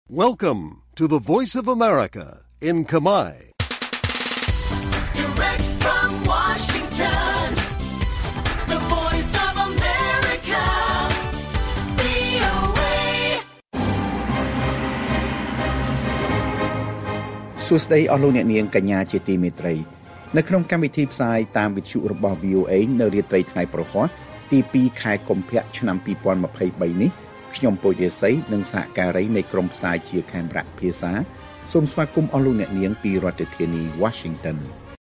Welcome to the Voice of America in Khmer. Direct from Washington, the Voice of America, VOA. សួស្តីអស់លោកអ្នកនាងកញ្ញាជាទីមេត្រីនៅក្នុងកម្មវិធីផ្សាយតាមវិទ្យុរបស់ VOA នៅរាត្រីថ្ងៃប្រហ័សទី2ខែកុម្ភៈឆ្នាំ2023នេះខ្ញុំពូចរាសីនិងសហការីនៃក្រុមផ្សាយជាខេមរៈភាសាសូមស្វាគមន៍អស់លោកអ្នកនាងពីរដ្ឋធានី Washington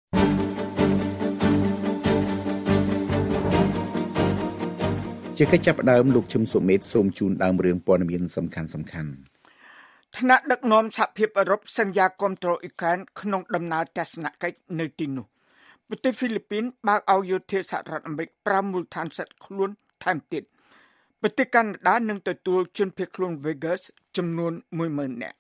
ជាកិច្ចចាប់ផ្ដើមលោកឈឹមសុមេតសូមជូនដើមរឿងព័ត៌មានសំខាន់ៗថ្នាក់ដឹកនាំសហភាពអឺរ៉ុបសន្យាគាំទ្រអ៊ុយក្រែនក្នុងដំណើរទស្សនកិច្ចនៅទីនោះប្រទេសហ្វីលីពីនបើកឲ្យយោធាសហរដ្ឋអាមេរិក5មូលដ្ឋានសិទ្ធិខ្លួនថែមទៀតប្រទេសកាណាដានឹងទទួលជនភៀសខ្លួន Vegas ចំនួន 10,000 នាក់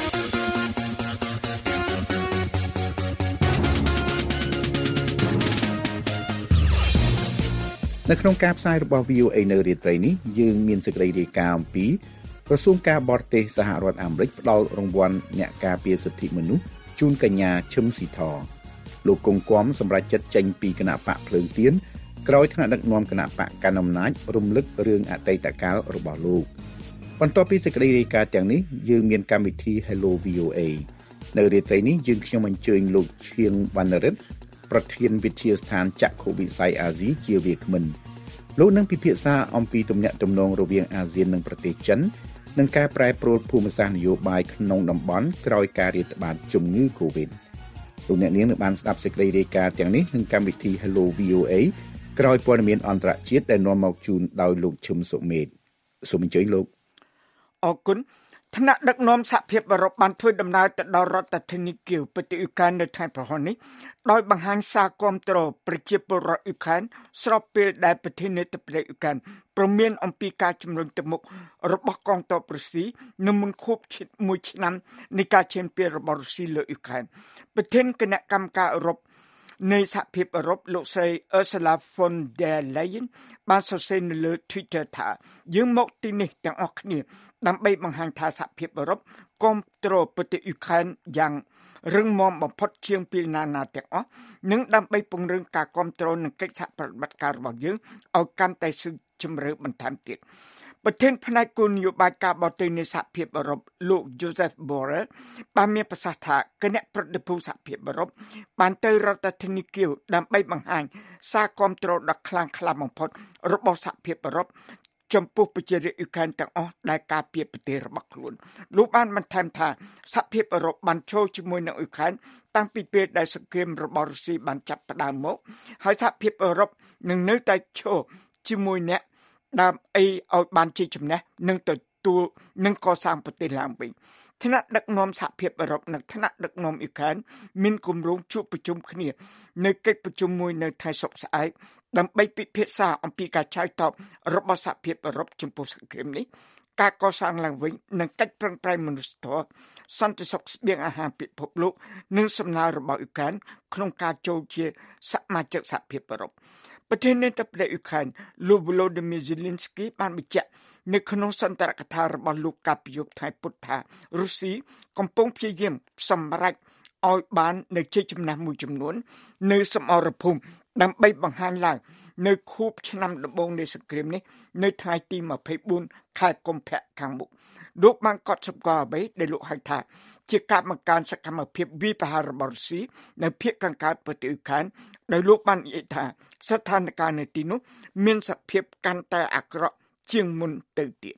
នៅក្នុងការផ្សាយរបស់ VOA នៅរាត្រីនេះយើងមានសេចក្តីរាយការណ៍អំពីក្រសួងការបរទេសសហរដ្ឋអាមេរិកផ្ដល់រង្វាន់អ្នកការពារសិទ្ធិមនុស្សជូនកញ្ញាឈឹមស៊ីធលោកគង់គំសម្រាប់ចិត្តចេញពីគណៈបកភ្លើងទៀនក្រោយថ្នាក់ដឹកនាំគណៈបកកណ្ដាលអំណាចរំលឹករឿងអតីតកាលរបស់លោកបន្ទាប់ពីសេចក្តីរាយការណ៍ទាំងនេះយើងមានកម្មវិធី Hello VOA នៅរាត្រីនេះយើងខ្ញុំអញ្ជើញលោកឈៀងវណ្ណរិទ្ធប្រធានវិទ្យាស្ថានចក្ខុវិស័យអាស៊ីជាវាគ្មិនលោកនឹងពិភាក្សាអំពីទំនាក់ទំនងរវាងអាស៊ាននិងប្រទេសចិននិងការប្រែប្រួលភូមិសាស្ត្រនយោបាយក្នុងតំបន់ក្រោយការរាតត្បាតជំងឺ Covid លោកអ្នកនាងនឹងបានស្ដាប់សេចក្តីរាយការណ៍ទាំងនេះក្នុងកម្មវិធី Hello VOA ក្រោយព័ត៌មានអន្តរជាតិដែលនាំមកជូនដោយលោកឈឹមសុមេតសូមអញ្ជើញលោកអរគុណថ្នាក់ដឹកនាំសហភាពអឺរ៉ុបបានធ្វើដំណើរទៅដល់រដ្ឋធានីគៀវប្រទេសអ៊ុយក្រែននៅថ្ងៃប្រហ័សនេះដោយបង្ហាញសារគាំទ្រប្រជាពលរដ្ឋអ៊ុយក្រែនស្របពេលដែលប្រធានាធិបតីអ៊ុយក្រែនព្រមានអំពីការជំរុញទៅមុខរបស់កងទ័ពរុស្ស៊ីនៅមុនខួប1ឆ្នាំនៃការឈានពានរបស់រុស្ស៊ីលើអ៊ុយក្រែនប្រធានគណៈកម្មការអឺរ៉ុបនៃសហភាពអឺរ៉ុបលោកស្រី Ursula von der Leyen បានសរសេរនៅលើ Twitter ថាយើងមកទីនេះទាំងអស់គ្នាដើម្បីបង្ហាញថាសហភាពអឺរ៉ុបគាំទ្រប្រទេសអ៊ុយក្រែនយ៉ាងរឹងមាំបំផុតជាងពេលណាទាំងអស់និងដើម្បីពង្រឹងការគាំទ្រនិងកិច្ចសហប្រតិបត្តិការរបស់យើងឲ្យកាន់តែស៊ាំជម្រៅបន្ថែមទៀតប្រធានផ្នែកគោលនយោបាយការបរទេសនៃសហភាពអឺរ៉ុបលោក Joseph Borrell បានមានប្រសាសន៍ថាគណៈប្រតិភូសហភាពអឺរ៉ុបបានទៅរដ្ឋធានីគៀវដើម្បីបង្ហាញសារគាំទ្រដ៏ខ្លាំងក្លាបំផុតរបស់សហភាពអឺរ៉ុបចំពោះប្រជារាស្ត្រអ៊ុយក្រែនទាំងអស់ដែលការពារប្រទេសរបស់ខ្លួនលោកបានបន្ថែមថាសហភាពអឺរ៉ុបបានចូលជាមួយនឹងអ៊ុយក្រែនតាំងពីពេលដែលសង្គ្រាមរបស់រុស្ស៊ីបានចាប់ផ្ដើមមកហើយសហភាពអឺរ៉ុបនឹងនៅតែឈរជាមួយអ្នកដើម្បីឲ្យបានជាចំណេះនិងទទួលនិងកសាងប្រទេសឡើងវិញថ្នាក់ដឹកនាំសហភាពអឺរ៉ុបនិងថ្នាក់ដឹកនាំអ៊ុយក្រែនមានគម្រោងជួបប្រជុំគ្នានៅកិច្ចប្រជុំមួយនៅថ្ងៃសុក្រស្អែកដើម្បីពិភាក្សាអំពីការឆ្លើយតបរបស់សហភាពអឺរ៉ុបចំពោះសង្គ្រាមនេះការកសាងឡើងវិញនិងកិច្ចប្រឹងប្រែងមនុស្សធម៌សន្តិសុខស្បៀងអាហារពិភពលោកនិងសំណើរបស់អ៊ុយក្រែនក្នុងការចូលជាសមាជិកសហភាពអឺរ៉ុបប្រធានាធិបតីអ៊ុយក្រែនលោក Volodymyr Zelensky បានបញ្ជាក់នៅក្នុងសន្ទរកថារបស់លោកកាលពីយប់ថ្ងៃពុធថារុស្ស៊ីកំពុងព្យាយាមសម្រេចឲ្យបាននៅជ័យជំនះមួយចំនួននៅសមរភូមិដើម្បីបង្ហាញឡើងនៅខួបឆ្នាំដំបូងនៃសង្គ្រាមនេះនៅថ្ងៃទី24ខែកុម្ភៈខាងមុខលោកបានកត់សម្គាល់អ្វីដែលលោកហៅថាជាការបង្កើនសកម្មភាពវាយប្រហាររបស់រុស្ស៊ីនៅភាគខាងកើតប្រទេសអ៊ុយក្រែនដោយលោកបាននិយាយថាស្ថានភាពនៅទីនោះមានសភាពកាន់តែអាក្រក់ជាងមុនទៅទៀត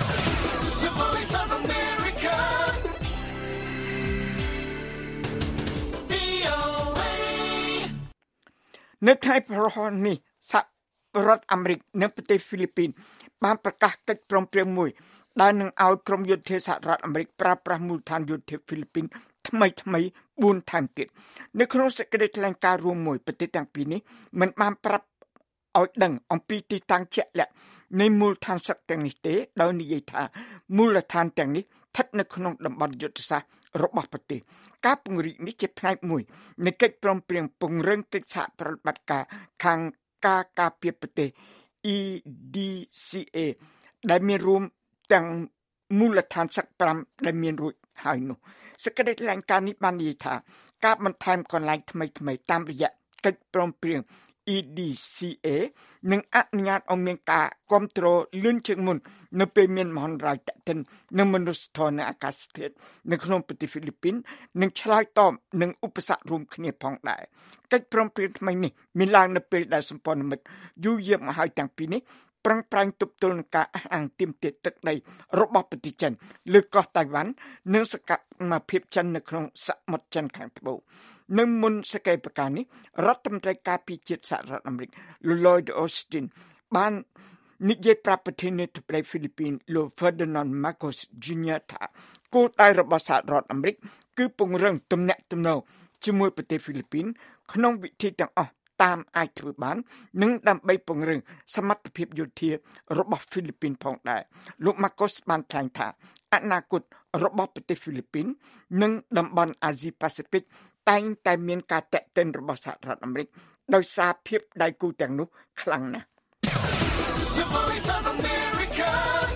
នៅថ្ងៃប្រហ័សនេះសហរដ្ឋអាមេរិកនិងប្រទេសហ្វីលីពីនបានប្រកាសកិច្ចព្រមព្រៀងមួយដែលនឹងឲ្យក្រុមយោធាសហរដ្ឋអាមេរិកប្រើប្រាស់មូលដ្ឋានយោធាហ្វីលីពីនថ្មី4ថែមទៀតនៅក្នុងសេចក្តីថ្លែងការណ៍រួមមួយប្រទេសទាំងពីរនេះមិនបានប្រាប់ឲ្យដឹងអំពីទីតាំងជាក់លាក់នៃមូលដ្ឋានសឹកទាំងនេះទេដោយនិយាយថាមូលដ្ឋានទាំងនេះស្ថិតនៅក្នុងតំបន់យុទ្ធសាស្ត្ររបស់ប្រទេសការពង្រីកនេះជាផ្នែកមួយនៃកិច្ចព្រមព្រៀងពង្រឹងកិច្ចសហប្រតិបត្តិការខាងការពារប្រទេស EDCA ដែលមានរួមទាំងមូលដ្ឋានសឹក5ដែលមានរួចហើយនោះសេចក្តីថ្លែងការណ៍នេះបាននិយាយថាការបន្ថែមកន្លែងថ្មីៗតាមរយៈកិច្ចព្រមព្រៀង EDCA នឹងអនុញ្ញាតឲ្យមានការគ្រប់គ្រងលឿនជាងមុននៅពេលមានមហន្តរាយទាក់ទិននឹងមនុស្សធម៌និងអាកាសធាតុនៅក្នុងប្រទេសហ្វីលីពីននិងឆ្លើយតបនឹងឧបសគ្គរួមគ្នាផងដែរកិច្ចព្រមព្រៀងថ្មីនេះមានឡើងនៅពេលដែលសម្ព័ន្ធមិត្តយូរយារមកហើយទាំងពីរនេះប្រឹងប្រែងទប់ទល់នឹងការអះអាងទាមទារទឹកដីរបស់ប្រទេសចិនលើកោះតៃវ៉ាន់និងសកម្មភាពចិននៅក្នុងសមុទ្រចិនខាងត្បូងនៅមុនសេចក្តីប្រកាសនេះរដ្ឋមន្ត្រីការពារជាតិសហរដ្ឋអាមេរិក Lloyd Austin បាននិយាយប្រាប់ប្រធានាធិបតីហ្វីលីពីនលោក Ferdinand Marcos Jr. ថាគោលដៅរបស់សហរដ្ឋអាមេរិកគឺពង្រឹងទំនាក់ទំនងជាមួយប្រទេសហ្វីលីពីនក្នុងវិធីទាំងអស់តាមអាចធ្វើបាននិងដើម្បីពង្រឹងសមត្ថភាពយោធារបស់ហ្វីលីពីនផងដែរលោក Marcos បានថ្លែងថាអនាគតរបស់ប្រទេសហ្វីលីពីននិងតំបន់អាស៊ីប៉ាស៊ីហ្វិកតែងតែមានការតាក់ទិនរបស់សហរដ្ឋអាមេរិកដោយសារភាពដៃគូទាំងនោះខ្លាំងណាស់ The Voice of America.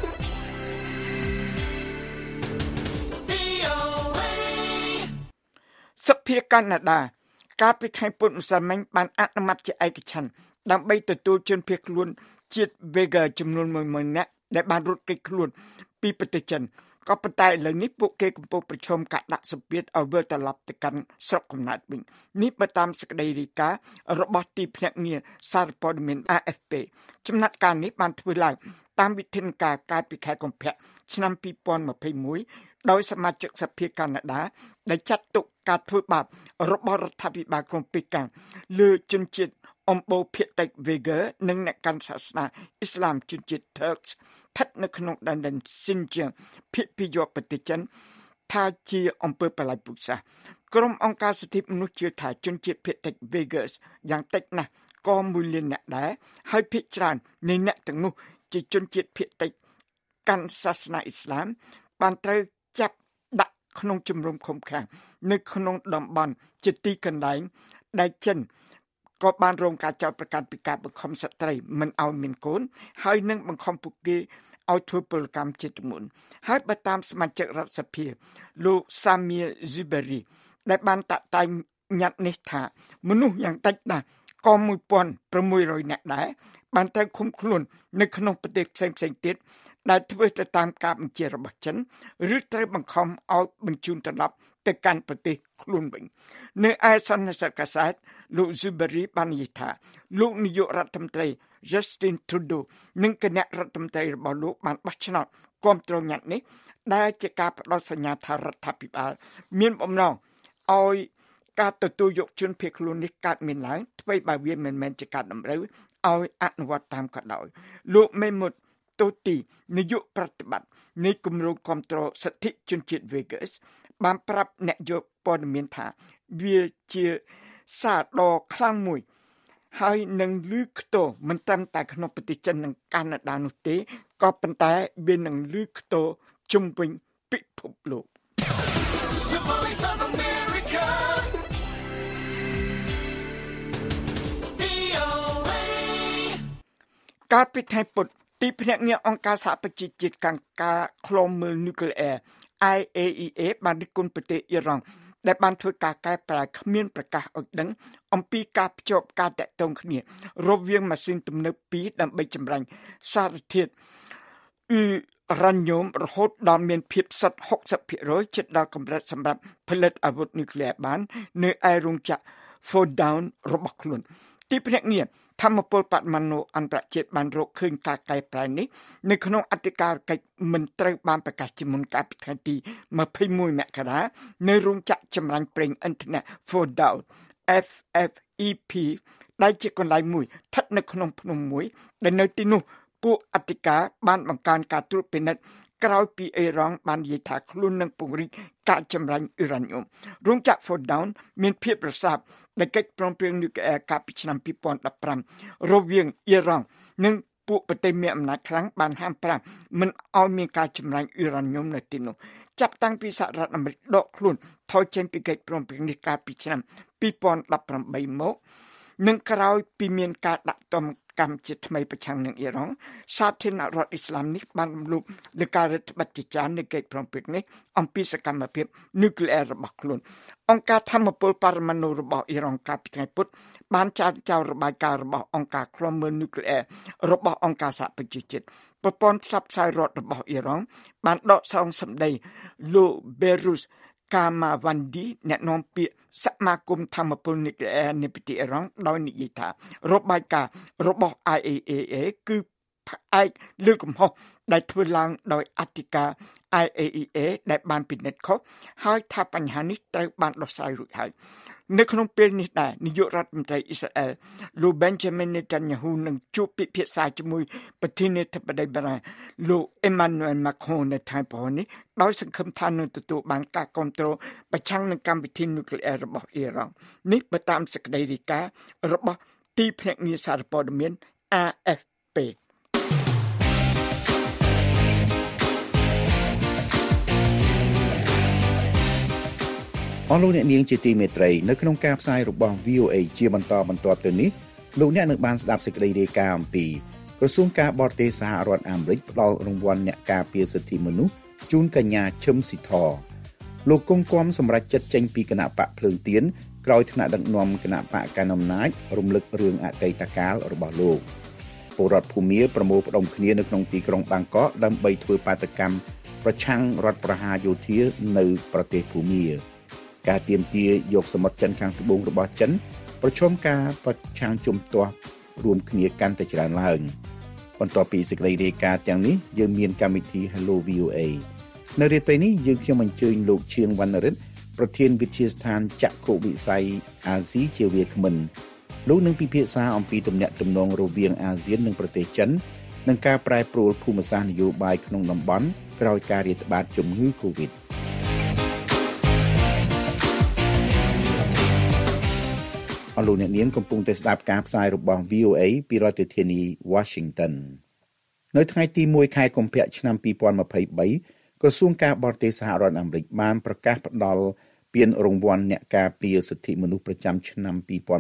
VOA. សភាកាណាដាកាលពីខែពុធម្សិលមិញបានអនុម័តជាឯកច្ឆន្ទដើម្បីទទួលជនភៀសខ្លួនជាតិ Uyghur ចំនួន 10000 នាក់ដែលបានរត់គេចខ្លួនពីប្រទេសចិនក៏ប៉ុន្តែឥឡូវនេះពួកគេកំពុងប្រឈមការដាក់សម្ពាធឲ្យវិលត្រឡប់ទៅកាន់ស្រុកកំណើតវិញនេះបើតាមសេចក្តីរាយការណ៍របស់ទីភ្នាក់ងារសារព័ត៌មាន AFP ចំណាត់ការនេះបានធ្វើឡើងតាមវិធានការកាលពីខែកុម្ភៈឆ្នាំ2021ដោយសមាជិកសភាកាណាដាដែលចាត់ទុកការធ្វើបាបរបស់រដ្ឋាភិបាលក្រុងប៉េកាំងលើជនជាតិអំបូរភាគតិច Uyghur និងអ្នកកាន់សាសនាអ៊ីស្លាមជនជាតិ Turks ស្ថិតនៅក្នុងដែនដី Xinjiang ភាគពីរប្រទេសចិនថាជាអំពើបល្ល័ង្កពូជសាសន៍ក្រុមអង្គការសិទ្ធិមនុស្សជឿថាជនជាតិភាគតិច Uyghurs យ៉ាងតិចណាស់ក៏1លានអ្នកដែរហើយភាគច្រើននៃអ្នកទាំងនោះជាជនជាតិភាគតិចកាន់សាសនាអ៊ីស្លាមបានត្រូវចាប់ដាក់ក្នុងជំរំឃុំឃាំងនៅក្នុងតំបន់ជាទីកន្លែងដែលចិនក៏បានរងការចោទប្រកាន់ពីការបង្ខំស្ត្រីមិនឲ្យមានកូនហើយនឹងបង្ខំពួកគេឲ្យធ្វើពលកម្មជាទម្ងន់ហើយបើតាមសមាជិករដ្ឋសភាលោក Samir Zuberi ដែលបានតាក់តែងញត្តិនេះថាមនុស្សយ៉ាងតិចណាស់ក៏ 1600 នាក់ដែរបានត្រូវឃុំខ្លួននៅក្នុងប្រទេសផ្សេងៗទៀតដែលធ្វើទៅតាមការបញ្ជារបស់ចិនឬត្រូវបង្ខំឲ្យបញ្ជូនត្រឡប់ទៅកាន់ប្រទេសខ្លួនវិញនៅឯសន្និសីទកាសែតលោក Zuberi បាននិយាយថាលោកនាយករដ្ឋមន្ត្រី Justin Trudeau និងគណៈរដ្ឋមន្ត្រីរបស់លោកបានបោះឆ្នោតគាំទ្រញត្តិនេះដែលជាការផ្ដល់សញ្ញាថារដ្ឋាភិបាលមានបំណងឲ្យការទទួលយកជនភៀសខ្លួននេះកើតមានឡើងថ្មីបើវាមិនមែនជាការតម្រូវឲ្យអនុវត្តតាមក៏ដោយលោកមេមុតតូទីនាយកប្រតិបត្តិនៃគម្រោងគាំទ្រសិទ្ធិជនជាតិ Uyghurs បានប្រាប់អ្នកយកព័ត៌មានថាវាជាសារដ៏ខ្លាំងមួយហើយនឹងលឺខ្ទរមិនត្រឹមតែក្នុងប្រទេសចិននិងកាណាដានោះទេក៏ប៉ុន្តែវានឹងលឺខ្ទរជុំវិញពិភពលោក The Voice of America. VOA. កាលពីថ្ងៃពុធទីភ្នាក់ងារអង្គការសហប្រជាជាតិខាងការឃ្លាំមើលនុយក្លេអ៊ែរ IAEA បានរិះគន់ប្រទេសអ៊ីរ៉ង់ដែលបានធ្វើការកែប្រែគ្មានប្រកាសឲ្យដឹងអំពីការភ្ជាប់ការតាក់ទងគ្នារវាងម៉ាស៊ីនទំនើប2ដើម្បីចម្រាញ់សារធាតុអ៊ុរ៉ាញ៉ូមរហូតដល់មានភាពសុទ្ធ 60% ជិតដល់កម្រិតសម្រាប់ផលិតអាវុធនុយក្លេអ៊ែរបាននៅឯរោងចក្រ Fordown របស់ខ្លួនទីភ្នាក់ងារធម្មពលបរិមាណអន្តរជាតិបានរកឃើញការកែប្រែនេះនៅក្នុងអធិការកិច្ចមិនត្រូវបានប្រកាសជាមុនកាលពីថ្ងៃទី21មករានៅរោងចក្រចម្រាញ់ប្រេងឥន្ធនៈ Fordown FFEP ដែលជាកន្លែងមួយស្ថិតនៅក្នុងភ្នំមួយដែលនៅទីនោះពួកអធិការបានបង្កើនការត្រួតពិនិត្យក្រោយពីអ៊ីរ៉ង់បាននិយាយថាខ្លួននឹងពង្រីកការចម្រាញ់អ៊ុរ៉ាញ៉ូមរោងចក្រ Fordown មានភាពរសើបដែលកិច្ចព្រមព្រៀងនុយក្លេអ៊ែរកាលពីឆ្នាំ2015រវាងអ៊ីរ៉ង់និងពួកប្រទេសមានអំណាចខ្លាំងបានហាម5មិនឲ្យមានការចម្រាញ់អ៊ុរ៉ាញ៉ូមនៅទីនោះចាប់តាំងពីសហរដ្ឋអាមេរិកដកខ្លួនថយចេញពីកិច្ចព្រមព្រៀងនេះកាលពីឆ្នាំ2018មកនឹងក្រោយពីមានការដាក់ទណ្ឌកម្មជាថ្មីប្រឆាំងនឹងអ៊ីរ៉ង់សាធារណរដ្ឋអ៊ីស្លាមនេះបានរំលោភលើការរដ្ឋបတ်ជាច្រើននៃកិច្ចព្រមព្រៀងនេះអំពីសកម្មភាពនុយក្លេអ៊ែររបស់ខ្លួនអង្គការធម្មពលបរមាណុរបស់អ៊ីរ៉ង់កាលពីថ្ងៃពុធបានចាត់ចោលរបាយការណ៍របស់អង្គការឃ្លាំមើលនុយក្លេអ៊ែររបស់អង្គការសហប្រជាជាតិប្រព័ន្ធផ្សព្វផ្សាយរដ្ឋរបស់អ៊ីរ៉ង់បានដកស្រង់សម្ដីលោក Behruz Kamalvandi អ្នកនាំពាក្យសមាគមធម្មពលនុយក្លេអ៊ែរនៃប្រទេសអ៊ីរ៉ង់ដោយនិយាយថារបាយការណ៍របស់ IAEA គឺផ្អែកលើកំហុសដែលធ្វើឡើងដោយអធិការ IAEA ដែលបានពិនិត្យខុសហើយថាបញ្ហានេះត្រូវបានដោះស្រាយរួចហើយនៅក្នុងពេលនេះដែរនាយករដ្ឋមន្ត្រីអ៊ីស្រាអែលលោក Benjamin Netanyahu នឹងជួបពិភាក្សាជាមួយប្រធានាធិបតីបារាំងលោក Emmanuel Macron នៅថ្ងៃព្រហស្បតិ៍នេះដោយសង្ឃឹមថានឹងទទួលបានការគាំទ្រប្រឆាំងនឹងកម្មវិធីនុយក្លេអ៊ែររបស់អ៊ីរ៉ង់នេះបើតាមសេចក្តីរាយការណ៍របស់ទីភ្នាក់ងារសារព័ត៌មាន AFP អស់លោកអ្នកនាងជាទីមេត្រីនៅក្នុងការផ្សាយរបស់ VOA ជាបន្តបន្ទាប់ទៅនេះលោកអ្នកនឹងបានស្ដាប់សេចក្តីរាយការណ៍អំពីក្រសួងការបរទេសសហរដ្ឋអាមេរិកផ្ដល់រង្វាន់អ្នកការពារសិទ្ធិមនុស្សជូនកញ្ញាឈឹមស៊ីធលោកគង់គំសម្រាប់ចិត្តចេញពីគណៈបកភ្លើងទៀនក្រោយថ្នាក់ដឹកនាំគណៈបកកណ្ដាលអំណាចរំលឹករឿងអតីតកាលរបស់លោកពលរដ្ឋភូមាប្រមូលផ្ដុំគ្នានៅក្នុងទីក្រុងបាងកកដើម្បីធ្វើបាតកម្មប្រឆាំងរដ្ឋប្រហារយោធានៅប្រទេសភូមាការទាមទារយកសមុទ្រចិនខាងត្បូងរបស់ចិនប្រឈមការប្រឆាំងជំទាស់រួមគ្នាកាន់តែច្រើនឡើងបន្ទាប់ពីសេចក្តីរាយការណ៍ទាំងនេះយើងមានកម្មវិធី Hello VOA នៅរាត្រីនេះយើងខ្ញុំអញ្ជើញលោកឈៀងវណ្ណរិទ្ធប្រធានវិទ្យាស្ថានចក្ខុវិស័យអាស៊ីជាវាគ្មិនលោកនឹងពិភាក្សាអំពីទំនាក់ទំនងរវាងអាស៊ាននិងប្រទេសចិននិងការប្រែប្រួលភូមិសាស្ត្រនយោបាយក្នុងតំបន់ក្រោយការរាតត្បាតជំងឺ Covidអស់លោកអ្នកនាងកំពុងតែស្ដាប់ការផ្សាយរបស់ VOA ពីរដ្ឋធានី Washington នៅថ្ងៃទី1ខែកុម្ភៈឆ្នាំ2023ក្រសួងការបរទេសសហរដ្ឋអាមេរិកបានប្រកាសផ្ដល់ពានរង្វាន់អ្នកការពារសិទ្ធិមនុស្សប្រចាំឆ្នាំ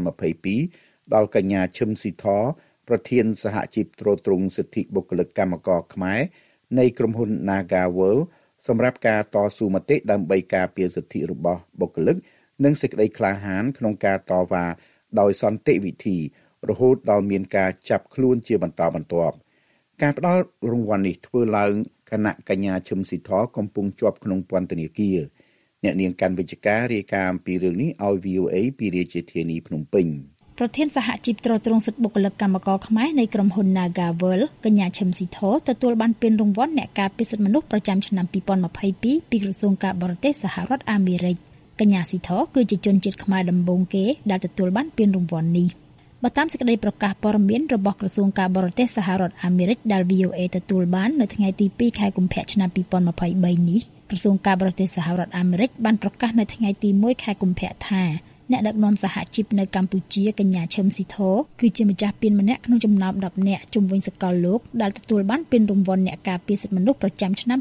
2022ដល់កញ្ញាឈឹមស៊ីធប្រធានសហជីពត្រួតត្រងសិទ្ធិបុគ្គលិកកម្មករខ្មែរនៃក្រុមហ៊ុន Naga World សម្រាប់ការតស៊ូមតិដើម្បីការពារសិទ្ធិរបស់បុគ្គលិកនិងសេចក្តីក្លាហានក្នុងការតវ៉ាដោយសន្តិវិធីរហូតដល់មានការចាប់ខ្លួនជាបន្តបន្ទាប់ការផ្ដល់រង្វាន់នេះធ្វើឡើងគណៈកញ្ញាឈឹមស៊ីធកំពុងជាប់ក្នុងពន្ធនាគារអ្នកនាងកាន់វិជ្ជការរាយការណ៍អំពីរឿងនេះឲ្យ VOA ពីរាជធានីភ្នំពេញប្រធានសហជីពត្រួតត្រងសិទ្ធិបុគ្គលិកកម្មករខ្មែរនៃក្រុមហ៊ុន Naga World កញ្ញាឈឹមស៊ីធទទួលបានពានរង្វាន់អ្នកការពារសិទ្ធិមនុស្សប្រចាំឆ្នាំ2022ពីក្រសួងការបរទេសសហរដ្ឋអាមេរិកកញ្ញាស៊ីធគឺជាជនជាតិខ្មែរដំបូងគេដែលទទួលបានពានរង្វាន់នេះបើតាមសេចក្តីប្រកាសព័ត៌មានរបស់ក្រសួងការបរទេសសហរដ្ឋអាមេរិកដែល VOA ទទួលបាននៅថ្ងៃទី2ខែកុម្ភៈឆ្នាំ2023នេះក្រសួងការបរទេសសហរដ្ឋអាមេរិកបានប្រកាសនៅថ្ងៃទី1ខែកុម្ភៈថាអ្នកដឹកនាំសហជីពនៅកម្ពុជាកញ្ញាឈឹមស៊ីធគឺជាម្ចាស់ពានម្នាក់ក្នុងចំណោម10នាក់ជុំវិញសកលលោកដែលទទួលបានពានរង្វាន់អ្នកការពារសិទ្ធិមនុស្សប្រចាំឆ្នាំ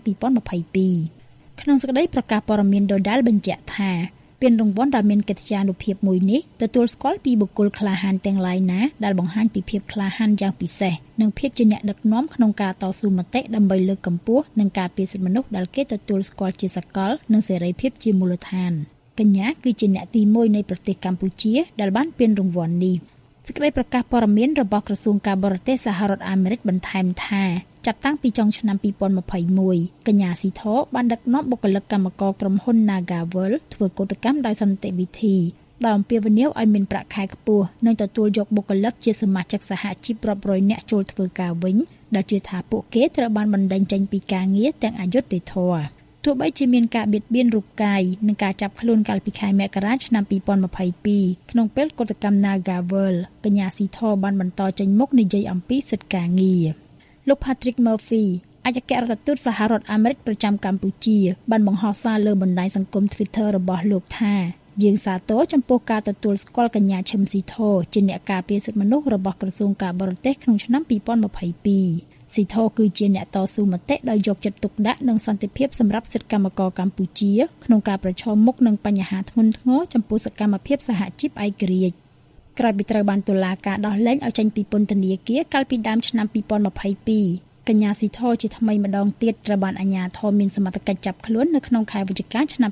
2022ក្នុងសេចក្តីប្រកាសព័ត៌មានដដែលបញ្ជាក់ថាពានរង្វាន់ដែលមានកិត្តិយសភាពមួយនេះទទួលស្គាល់ពីបុគ្គលក្លាហានទាំងឡាយណាដែលបង្ហាញពីភាពក្លាហានយ៉ាងពិសេសនិងភាពជាអ្នកដឹកនាំក្នុងការតស៊ូមតិដើម្បីលើកកម្ពស់និងការពារសិទ្ធិមនុស្សដែលគេទទួលស្គាល់ជាសកលនិងសេរីភាពជាមូលដ្ឋានកញ្ញាគឺជាអ្នកទី1នៃប្រទេសកម្ពុជាដែលបានពានរង្វាន់នេះសេចក្តីប្រកាសព័ត៌មានរបស់ក្រសួងការបរទេសសហរដ្ឋអាមេរិកបន្ថែមថាចាប់តាំងពីចុងឆ្នាំ2021កញ្ញាស៊ីធបានដឹកនាំបុគ្គលិកកម្មករក្រុមហ៊ុន Naga World ធ្វើកោតកម្មដោយសន្តិវិធីដោយអំពាវនាវឲ្យមានប្រាក់ខែខ្ពស់និងទទួលយកបុគ្គលិកជាសមាជិកសហជីពរាប់រយនាក់ចូលធ្វើការវិញដែលជឿថាពួកគេត្រូវបានបណ្តេញចេញពីការងារទាំងអយុត្តិធម៌ទោះបីជាមានការបៀតបៀនរូបកាយនិងការចាប់ខ្លួនកាលពីខែមករាឆ្នាំ2022ក្នុងពេលកោតកម្ម Naga World កញ្ញាស៊ីធបានបន្តចេញមុខនិយាយអំពីសិទ្ធិការងារលោក Patrick Murphy អគ្គរដ្ឋទូតសហរដ្ឋអាមេរិកប្រចាំកម្ពុជាបានបង្ហោះសារលើបណ្ដាញសង្គម Twitter របស់លោកថាយើងសាទរចំពោះការទទួលស្គាល់កញ្ញាឈឹមស៊ីធជាអ្នកការពារសិទ្ធិមនុស្សរបស់ក្រសួងការបរទេសក្នុងឆ្នាំ2022ស៊ីធគឺជាអ្នកតស៊ូមតិដោយយកចិត្តទុកដាក់និងសន្តិភាពសម្រាប់សិទ្ធិកម្មករកម្ពុជាក្នុងការប្រឈមមុខនឹងបញ្ហាធ្ងន់ធ្ងរចំពោះសកម្មភាពសហជីពឯករាជ្យក្រោយពីត្រូវបានតុលាការដោះលែងឲ្យចេញពីពន្ធនាគារកាលពីដើមឆ្នាំ2022កញ្ញាស៊ីធជាថ្មីម្ដងទៀតត្រូវបានអាជ្ញាធរមានសមត្ថកិច្ចចាប់ខ្លួននៅក្នុងខែវិច្ឆិកាឆ្នាំ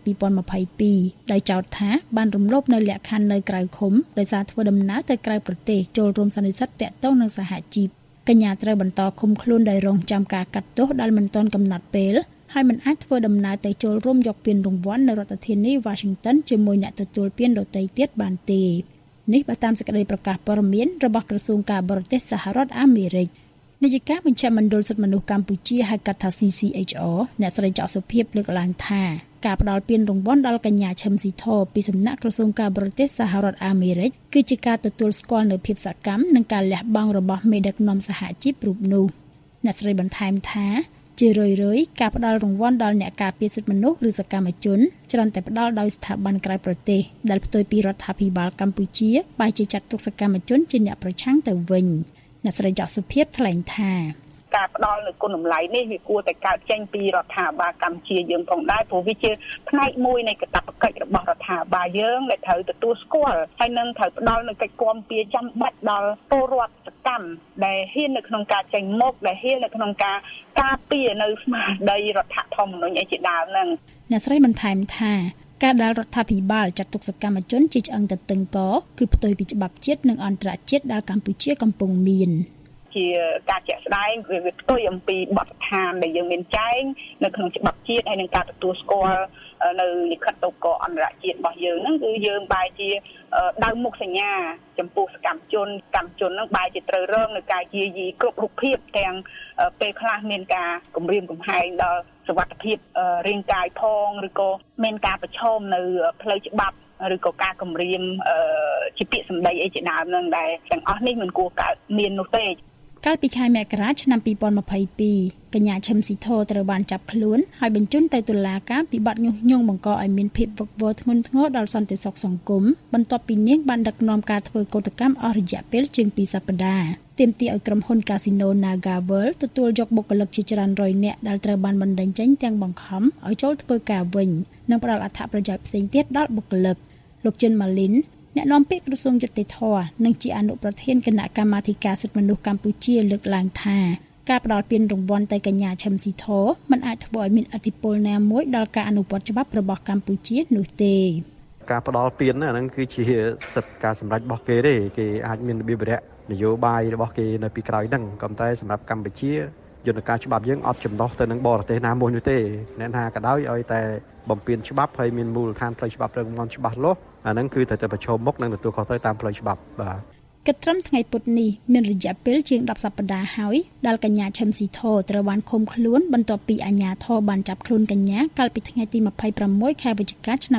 2022ដោយចោទថាបានរំលោភនៅលក្ខខណ្ឌនៅក្រៅឃុំដោយសារធ្វើដំណើរទៅក្រៅប្រទេសចូលរួមសន្និសីទទាក់ទងនឹងសហជីពកញ្ញាត្រូវបន្តឃុំខ្លួនដោយរងចាំការកាត់ទោសដែលមិនទាន់កំណត់ពេលហើយមិនអាចធ្វើដំណើរទៅចូលរួមយកពានរង្វាន់នៅរដ្ឋធានី Washington ជាមួយអ្នកទទួលពានដទៃទៀតបានទេនេះបើតាមសេចក្តីប្រកាសព័ត៌មានរបស់ក្រសួងការបរទេសសហរដ្ឋអាមេរិកនាយិកាមជ្ឈមណ្ឌលសិទ្ធិមនុស្សកម្ពុជាហៅកាត់ថា CCHR អ្នកស្រីចៅសុភាពលើកឡើងថាការផ្តល់ពានរង្វាន់ដល់កញ្ញាឈឹមស៊ីធពីសំណាក់ក្រសួងការបរទេសសហរដ្ឋអាមេរិកគឺជាការទទួលស្គាល់នូវភាពសកម្មនិងការលះបង់របស់មេដឹកនាំសហជីពរូបនោះអ្នកស្រីបន្ថែមថាជារឿយៗការផ្តល់រង្វាន់ដល់អ្នកការពារសិទ្ធិមនុស្សឬសកម្មជនច្រើនតែផ្តល់ដោយស្ថាប័នក្រៅប្រទេសដែលផ្ទុយពីរដ្ឋាភិបាលកម្ពុជាបែរជាចាត់ទុកសកម្មជនជាអ្នកប្រឆាំងទៅវិញអ្នកស្រីចៅសុភាពថ្លែងថាការផ្ដល់នូវគុណតម្លៃនេះវាគួរតែកើតចេញពីរដ្ឋាភិបាលកម្ពុជាយើងផងដែរព្រោះវាជាផ្នែកមួយនៃកាតព្វកិច្ចរបស់រដ្ឋាភិបាលយើងដែលត្រូវទទួលស្គាល់ហើយនឹងត្រូវផ្ដល់នូវកិច្ចគាំពារចាំបាច់ដល់ពលរដ្ឋសកម្មដែលហ៊ាននៅក្នុងការចេញមុខដែលហ៊ាននៅក្នុងការការពារនៅស្មារតីរដ្ឋធម្មនុញ្ញឯជាដើមហ្នឹងអ្នកស្រីបន្ថែមថាការដែលរដ្ឋាភិបាលចាត់ទុកសកម្មជនជាឆ្អឹងទទឹងកគឺផ្ទុយពីច្បាប់ជាតិនិងអន្តរជាតិដែលកម្ពុជាកំពុងមានជាការជាក់ស្ដែងវាផ្ទុយអំពីបទដ្ឋានដែលយើងមានចែងនៅក្នុងច្បាប់ជាតិហើយនឹងការទទួលស្គាល់នៅលិខិតតូកអន្តរជាតិរបស់យើងហ្នឹងគឺយើងបែរជាដៅមុខសញ្ញាចំពោះសកម្មជនហ្នឹងបែរជាត្រូវរងនឹងការយាយីគ្រប់រូបភាពទាំងពេលខ្លះមានការគំរាមកំហែងដល់សុវត្ថិភាពរាងកាយផងឬក៏មានការប្រឈមនៅផ្លូវច្បាប់ឬក៏ការគំរាមជាពាក្យសម្ដីអីជាដើមហ្នឹងដែលទាំងអស់នេះមិនគួរកើតមាននោះទេកាលពីខែមករាឆ្នាំ2022កញ្ញាឈឹមស៊ីធត្រូវបានចាប់ខ្លួនហើយបញ្ជូនទៅតុលាការពីបទញុះញង់បង្កឲ្យមានភាពវឹកវរធ្ងន់ធ្ងរដល់សន្តិសុខសង្គមបន្ទាប់ពីនាងបានដឹកនាំការធ្វើកោតកម្មអស់រយៈពេលជាង2សប្តាហ៍ទាមទារឲ្យក្រុមហ៊ុនកាស៊ីណូ Naga World ទទួលយកបុគ្គលិកជាច្រើនរយនាក់ដែលត្រូវបានបណ្តេញចេញទាំងបង្ខំឲ្យចូលធ្វើការវិញនិងផ្ដល់អត្ថប្រយោជន៍ផ្សេងទៀតដល់បុគ្គលិកលោកជិនម៉ាលីនអ្នកនាំពាក្យក្រសួងយុតិធម៌និងជាអនុប្រធានគណៈកម្មាធិការសិទ្ធិមនុស្សកម្ពុជាលើកឡើងថាការផ្ដល់ពានរង្វាន់ទៅកញ្ញាឈឹមស៊ីធមិនអាចធ្វើឲ្យមានឥទ្ធិពលណាមួយដល់ការអនុវត្តច្បាប់របស់កម្ពុជានោះទេការផ្ដល់ពានហ្នឹងគឺជាសិទ្ធិការសម្រេចរបស់គេទេគេអាចមានរបៀបវរៈនយោបាយរបស់គេនៅពីក្រោយហ្នឹងក៏តែសម្រាប់កម្ពុជាយន្តការច្បាប់យើងអត់ចំណោះទៅនឹងបរទេសណាមួយនោះទេអ្នកណាក៏ដោយឲ្យតែបំពេញច្បាប់ហើយមានមូលដ្ឋានផ្លូវច្បាប់រឹងមាំច្បាស់លាស់អាហ្នឹងគឺត្រូវតែប្រឈមមុខនឹងទទួលខុសត្រូវតាមផ្លូវច្បាប់បាទគិតត្រឹមថ្ងៃពុធនេះមានរយៈពេលជាង10សប្តាហ៍ហើយដែលកញ្ញាឈឹមស៊ីធត្រូវបានឃុំខ្លួនបន្ទាប់ពីអាជ្ញាធរបានចាប់ខ្លួនកញ្ញាកាលពីថ្ងៃទី26ខែវិច្ឆិកាឆ្នាំ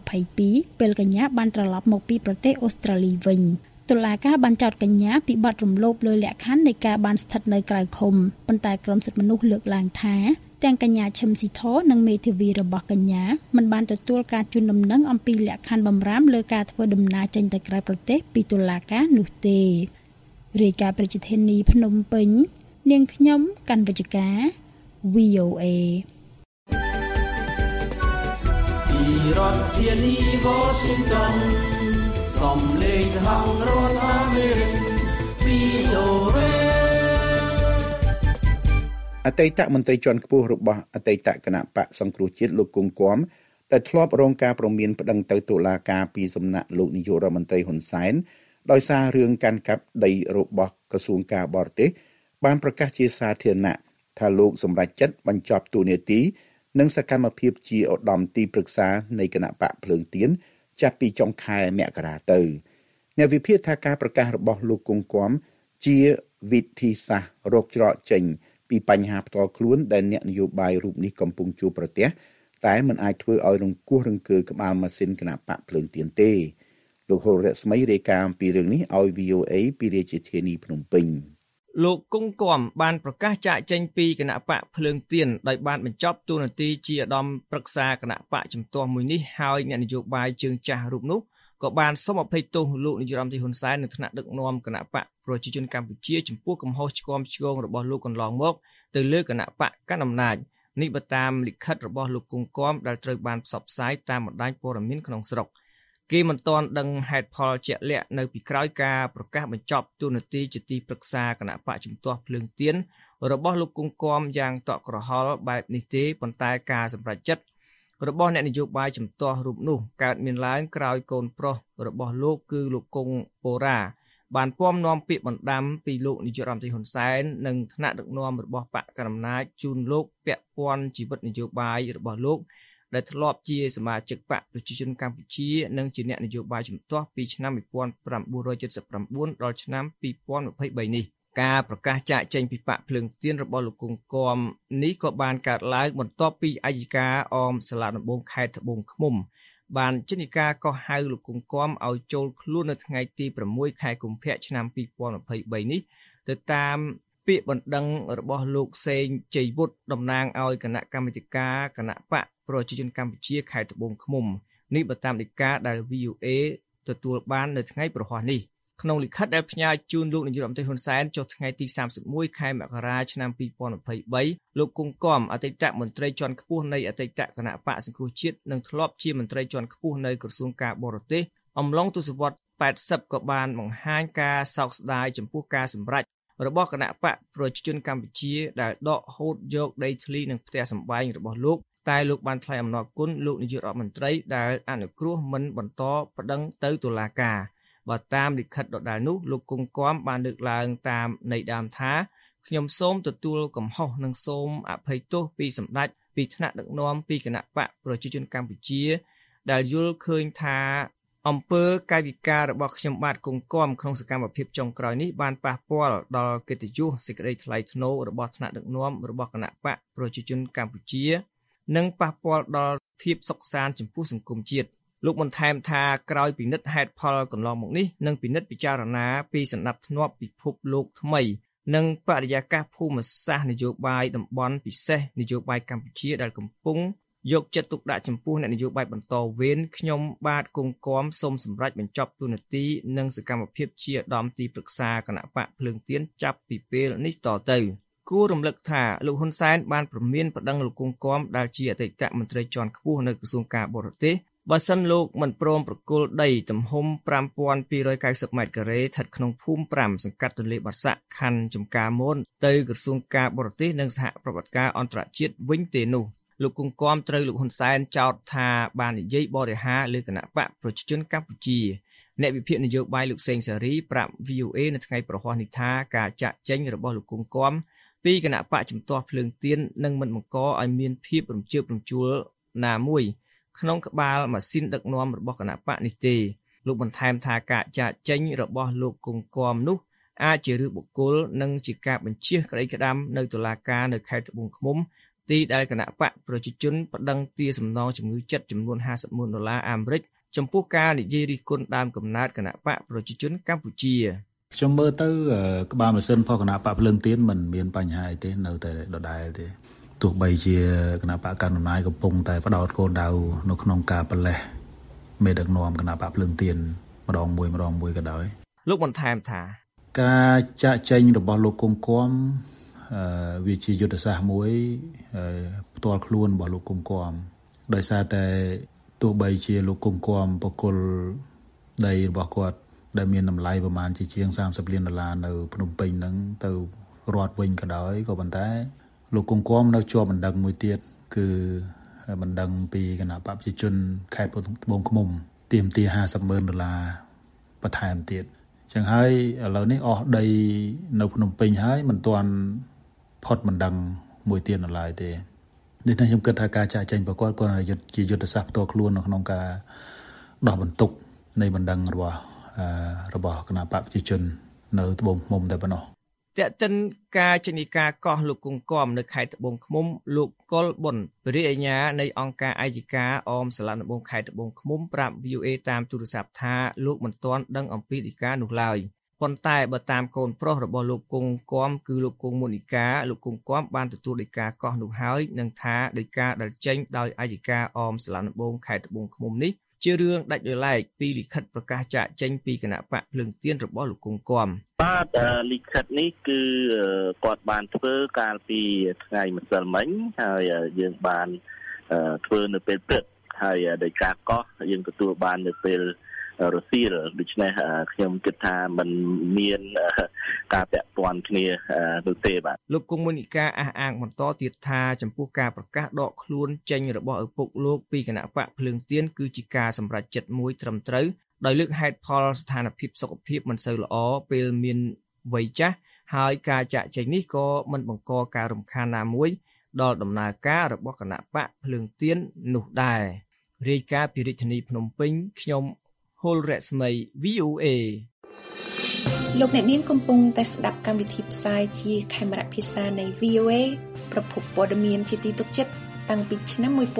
2022ពេលកញ្ញាបានត្រឡប់មកពីប្រទេសអូស្ត្រាលីវិញតុលាការបានចោទកញ្ញាពីបទរំលោភលើលក្ខខណ្ឌនៃការបានស្ថិតនៅក្រៅឃុំប៉ុន្តែក្រមសិទ្ធិមនុស្សលើកឡើងថាទាំងកញ្ញាឈឹមស៊ីធនិងមេធាវីរបស់កញ្ញាមិនបានទទួលការជូនដំណឹងអំពីលក្ខខណ្ឌបម្រាមលើការធ្វើដំណើរចេញទៅក្រៅប្រទេសពីតុលាការនោះទេរាយការណ៍ប្រជាធានីភ្នំពេញនាងខ្ញុំកាន់វិជ្ជការ VOA ពីរដ្ឋធានី Washington សំឡេងខាងរដ្ឋអាមេរិក VOA អតីតមន្ត្រីជាន់ខ្ពស់របស់អតីតគណៈបកសង្គ្រោះជាតិលោកគង់គួមដែលធ្លាប់រងការព្រមានប្តឹងទៅតុលាការពីសំណាក់លោកនាយករដ្ឋមន្ត្រីហ៊ុនសែនដោយសាររឿងកាន់កាប់ដីរបស់ក្រសួងការបរទេសបានប្រកាសជាសាធារណៈថាលោកសម្រេចចិត្តបញ្ចប់តួនាទីនិងសកម្មភាពជាឧត្តមទីប្រឹក្សានៃគណៈបកភ្លើងទៀនចាប់ពីចុងខែមករាទៅអ្នកវិភាគថាការប្រកាសរបស់លោកគង់គួមជាវិធីសាស្ត្ររកច្រកចេញពីបញ្ហាផ្ទាល់ខ្លួនដែលអ្នកនយោបាយរូបនេះកំពុងជួបប្រទះតែមិនអាចធ្វើឲ្យរង្គោះរង្គើក្បាលម៉ាស៊ីនគណៈបកភ្លើងទៀនទេលោកហុលរស្មីរាយការណ៍ពីរឿងនេះឲ្យ VOA ពីរាជធានីភ្នំពេញលោកគង់គួមបានប្រកាសចាកចេញពីគណៈបកភ្លើងទៀនដោយបានបញ្ចប់តួនាទីជាឧត្តមប្រឹក្សាគណៈបកជំទាស់មួយនេះហើយអ្នកនយោបាយជើងចាស់រូបនោះក៏បានសូមអភ័យទោសលោកនាយរដ្ឋមន្ត្រីហ៊ុនសែននៅថ្នាក់ដឹកនាំគណៈបកប្រជាជនកម្ពុជាចំពោះកំហុសឆ្គងឆ្គងរបស់លោកកន្លងមកទៅលើគណៈបកកណ្ដាលអំណាចនេះបើតាមលិខិតរបស់លោកគង់គួមដែលត្រូវបានផ្សព្វផ្សាយតាមបណ្ដាញព័ត៌មានក្នុងស្រុកគេមិនទាន់ដឹងហេតុផលជាក់លាក់នៅពីក្រោយការប្រកាសបញ្ចប់តួនាទីជាទីប្រឹក្សាគណៈបកជំទាស់ភ្លើងទៀនរបស់លោកគង់គំយ៉ាងតក់ក្រហល់បែបនេះទេប៉ុន្តែការសម្រេចចិត្តរបស់អ្នកនយោបាយជំទាស់រូបនោះកើតមានឡើងក្រោយកូនប្រុសរបស់លោកគឺលោកគង់បូរ៉ាបានពំនាំពាក្យបណ្ដាំពីលោកនាយករដ្ឋមន្ត្រីហ៊ុនសែននិងថ្នាក់ដឹកនាំរបស់បកកណ្ដាលអំណាចជូនលោកពាក់ព័ន្ធជីវិតនយោបាយរបស់លោកដែលធ្លាប់ជាសមាជិកបកប្រជាជនកម្ពុជានិងជាអ្នកនយោបាយជំទាស់ពីឆ្នាំ1979ដល់ឆ្នាំ2023នេះការប្រកាសចាកចេញពីបកភ្លើងទៀនរបស់លោកគង់គំនេះក៏បានកើតឡើងបន្ទាប់ពីអัยការអមសាលាដំបងខេត្តត្បូងឃ្មុំបានចេញការកោះហៅលោកគង់គំឲ្យចូលខ្លួននៅថ្ងៃទី6ខែកុម្ភៈឆ្នាំ2023នេះទៅតាមពាក្យបណ្ដឹងរបស់លោកសេងជ័យវុឌ្ឍតំណាងឲ្យគណៈកម្មាធិការគណៈបកប្រជាជនកម្ពុជាខេត្តត្បូងឃ្មុំនេះបើតាមដីកាដែល VOA ទទួលបាននៅថ្ងៃប្រហ័សនេះក្នុងលិខិតដែលផ្ញើជូនលោកនាយករដ្ឋមន្ត្រីហ៊ុនសែនចុះថ្ងៃទី31ខែមករាឆ្នាំ2023លោកគង់គំអតីតមន្ត្រីជាន់ខ្ពស់នៃអតីតគណៈបកសង្គ្រោះជាតិនិងធ្លាប់ជាមន្ត្រីជាន់ខ្ពស់នៅក្រសួងការបរទេសអំឡុងទសវត្សរ៍80ក៏បានបង្ហាញការសោកស្ដាយចំពោះការសម្រេចរបស់គណៈបកប្រជាជនកម្ពុជាដែលដកហូតយកដីធ្លីនិងផ្ទះសម្បែងរបស់លោកតែលោកបានថ្លែងអំណរគុណលោកនាយករដ្ឋមន្ត្រីដែលអនុគ្រោះមិនបន្តប្តឹងទៅតុលាការបើតាមលិខិតដដែលនោះលោកគង់គំបានលើកឡើងតាមន័យដើមថាខ្ញុំសូមទទួលកំហុសនិងសូមអភ័យទោសពីសម្ដេចពីថ្នាក់ដឹកនាំពីគណៈបកប្រជាជនកម្ពុជាដែលយល់ឃើញថាអំពើកាយវិការរបស់ខ្ញុំបាទគង់គំក្នុងសកម្មភាពចុងក្រោយនេះបានប៉ះពាល់ដល់កិត្តិយសសេចក្តីថ្លៃថ្នូររបស់ថ្នាក់ដឹកនាំរបស់គណៈបកប្រជាជនកម្ពុជានិងប៉ះពាល់ដល់ភាពសុខសាន្តចំពោះសង្គមជាតិលោកបន្ថែមថាក្រោយពិនិត្យហេតុផលកន្លងមកនេះនិងពិនិត្យពិចារណាពីសណ្ដាប់ធ្នាប់ពិភពលោកថ្មីនិងបរិយាកាសភូមិសាស្ត្រនយោបាយតំបន់ពិសេសនយោបាយកម្ពុជាដែលកំពុងយកចិត្តទុកដាក់ចំពោះអ្នកនយោបាយបន្តវេនខ្ញុំបាទគង់គំសូមសម្រេចបញ្ចប់តួនាទីនិងសកម្មភាពជាឧត្តមទីប្រឹក្សាគណៈបកភ្លើងទៀនចាប់ពីពេលនេះតទៅគួររំលឹកថាលោកហ៊ុនសែនបានព្រមានប្តឹងលោកគង់គំដែលជាអតីតមន្ត្រីជាន់ខ្ពស់នៅក្រសួងការបរទេសបើសិនលោកមិនព្រមប្រគល់ដីទំហំ 5290 ម៉ែត្រការ៉េស្ថិតក្នុងភូមិ5សង្កាត់ទន្លេបាសាក់ខណ្ឌចំការមនទៅក្រសួងការបរទេសនិងសហប្រតិបត្តិការអន្តរជាតិវិញទេនោះលោកគង់គំត្រូវលោកហ៊ុនសែនចោទថាបាននិយាយបរិហាលើគណៈបកប្រជាជនកម្ពុជាអ្នកវិភាគនយោបាយលោកសេងសេរីប្រាប់ VOA នៅថ្ងៃប្រហ័សនេះថាការចាក់ចេញរបស់លោកគង់គំពីគណៈបកជំទាស់ភ្លើងទៀននឹងមិនបង្កឲ្យមានភាពរំជើបរំជួលណាមួយក្នុងក្បាលម៉ាស៊ីនដឹកនាំរបស់គណៈបកនេះទេលោកបន្ថែមថាការចាកចេញរបស់លោកគង់គំនោះអាចជារឿងបុគ្គលនិងជាការបញ្ជាក្តីក្តាំនៅតុលាការនៅខេត្តត្បូងឃ្មុំទីដែលគណៈបកប្រជាជនប្តឹងទារសំណងជំងឺចិត្តចំនួន$50,000អាមេរិកចំពោះការនិយាយរិះគន់ដើមកំណើតគណៈបកប្រជាជនកម្ពុជាខ្ញុំមើលទៅក្បាលម៉ាស៊ីនរបស់គណៈបកភ្លើងទៀនមិនមានបញ្ហាអីទេនៅតែដដែលទេទោះបីជាគណៈបកកណ្ដាលអំណាចកំពុងតែផ្ដោតគោលដៅនៅក្នុងការប្រឡេះមេដឹកនាំគណៈបកភ្លើងទៀនម្ដងមួយក៏ដោយលោកបន្ថែមថាការចាក់ចេញរបស់លោកគង់គំវាជាយុទ្ធសាស្ត្រមួយផ្ទាល់ខ្លួនរបស់លោកគង់គំដោយសារតែទោះបីជាលោកគង់គំបកគលដីរបស់គាត់ដែលមានតម្លៃប្រមាណជាង$30 លាននៅភ្នំពេញហ្នឹងទៅរដ្ឋវិញក៏ដោយក៏ប៉ុន្តែលោកគង់គំនៅជាប់បណ្ដឹងមួយទៀតគឺបណ្ដឹងពីគណៈបព្វជិជនខេត្តត្បូងឃ្មុំទាមទារ$50,000បន្ថែមទៀតអញ្ចឹងហើយឥឡូវនេះអស់ដីនៅភ្នំពេញហើយមិនទាន់ផុតបណ្ដឹងមួយទៀតនៅឡើយទេដូច្នេះខ្ញុំគិតថាការចាក់ចេញរបស់គាត់គាត់ជាយុទ្ធសាស្ត្រផ្ទាល់ខ្លួននៅក្នុងការដោះបន្ទុកនៃបណ្ដឹងរបស់គណៈបព្វជិជននៅត្បូងឃ្មុំតែប៉ុណ្ណោះតែកតិនការចេញការកោះលោកគង់គំនៅខេត្តត្បូងឃ្មុំលោកកុលប៊ុនព្រះរាជអាជ្ញានៃអង្គការអัยការអមសាលាដំបងខេត្តត្បូងឃ្មុំប្រាប់ VOA តាមទូរស័ព្ទថាលោកមិនទាន់ដឹងអំពីដីកានោះឡើយប៉ុន្តែបើតាមកូនប្រុសរបស់លោកគង់គំគឺលោកគង់មុនីកាលោកគង់គំបានទទួលដីកាកោះនោះហើយនឹងថាដីកាដែលចេញដោយអัยការអមសាលាដំបងខេត្តត្បូងឃ្មុំនេះជារឿងដាច់ដោយឡែកពីលិខិតប្រកាសចាកចេញពីគណៈបកភ្លើងទៀនរបស់លោកគង់គំបាទលិខិតនេះគឺគាត់បានធ្វើកាលពីថ្ងៃម្សិលមិញហើយយើងបានធ្វើនៅពេលព្រឹកខហើយដោយការកោះយើងទទួលបាននៅពេលរសៀលដូច្នេះខ្ញុំគិតថាมันមានការពាក់ព័ន្ធគ្នានោះទេបាទលោកកុងមុនីកាអះអាងបន្តទៀតថាចំពោះការប្រកាសដកខ្លួនចេញរបស់ឪពុកលោកពីគណៈបកភ្លើងទៀនគឺជាការសម្រេចចិត្តមួយត្រឹមត្រូវដោយលើកហេតុផលស្ថានភាពសុខភាពមិនសូវល្អពេលមានវ័យចាស់ហើយការចាក់ចេញនេះក៏មិនបង្កការរំខានណាមួយដល់ដំណើរការរបស់គណៈបកភ្លើងទៀននោះដែររាយការណ៍ពីរាជធានីភ្នំពេញខ្ញុំហុលរស្មី VOA លោកអ្នកនាងកំពុងតែស្ដាប់កម្មវិធីផ្សាយជាខេមរៈភាសានៃ VOA ប្រភពព័ត៌មានជាទីទុកចិត្តតាំងពីឆ្នាំ1955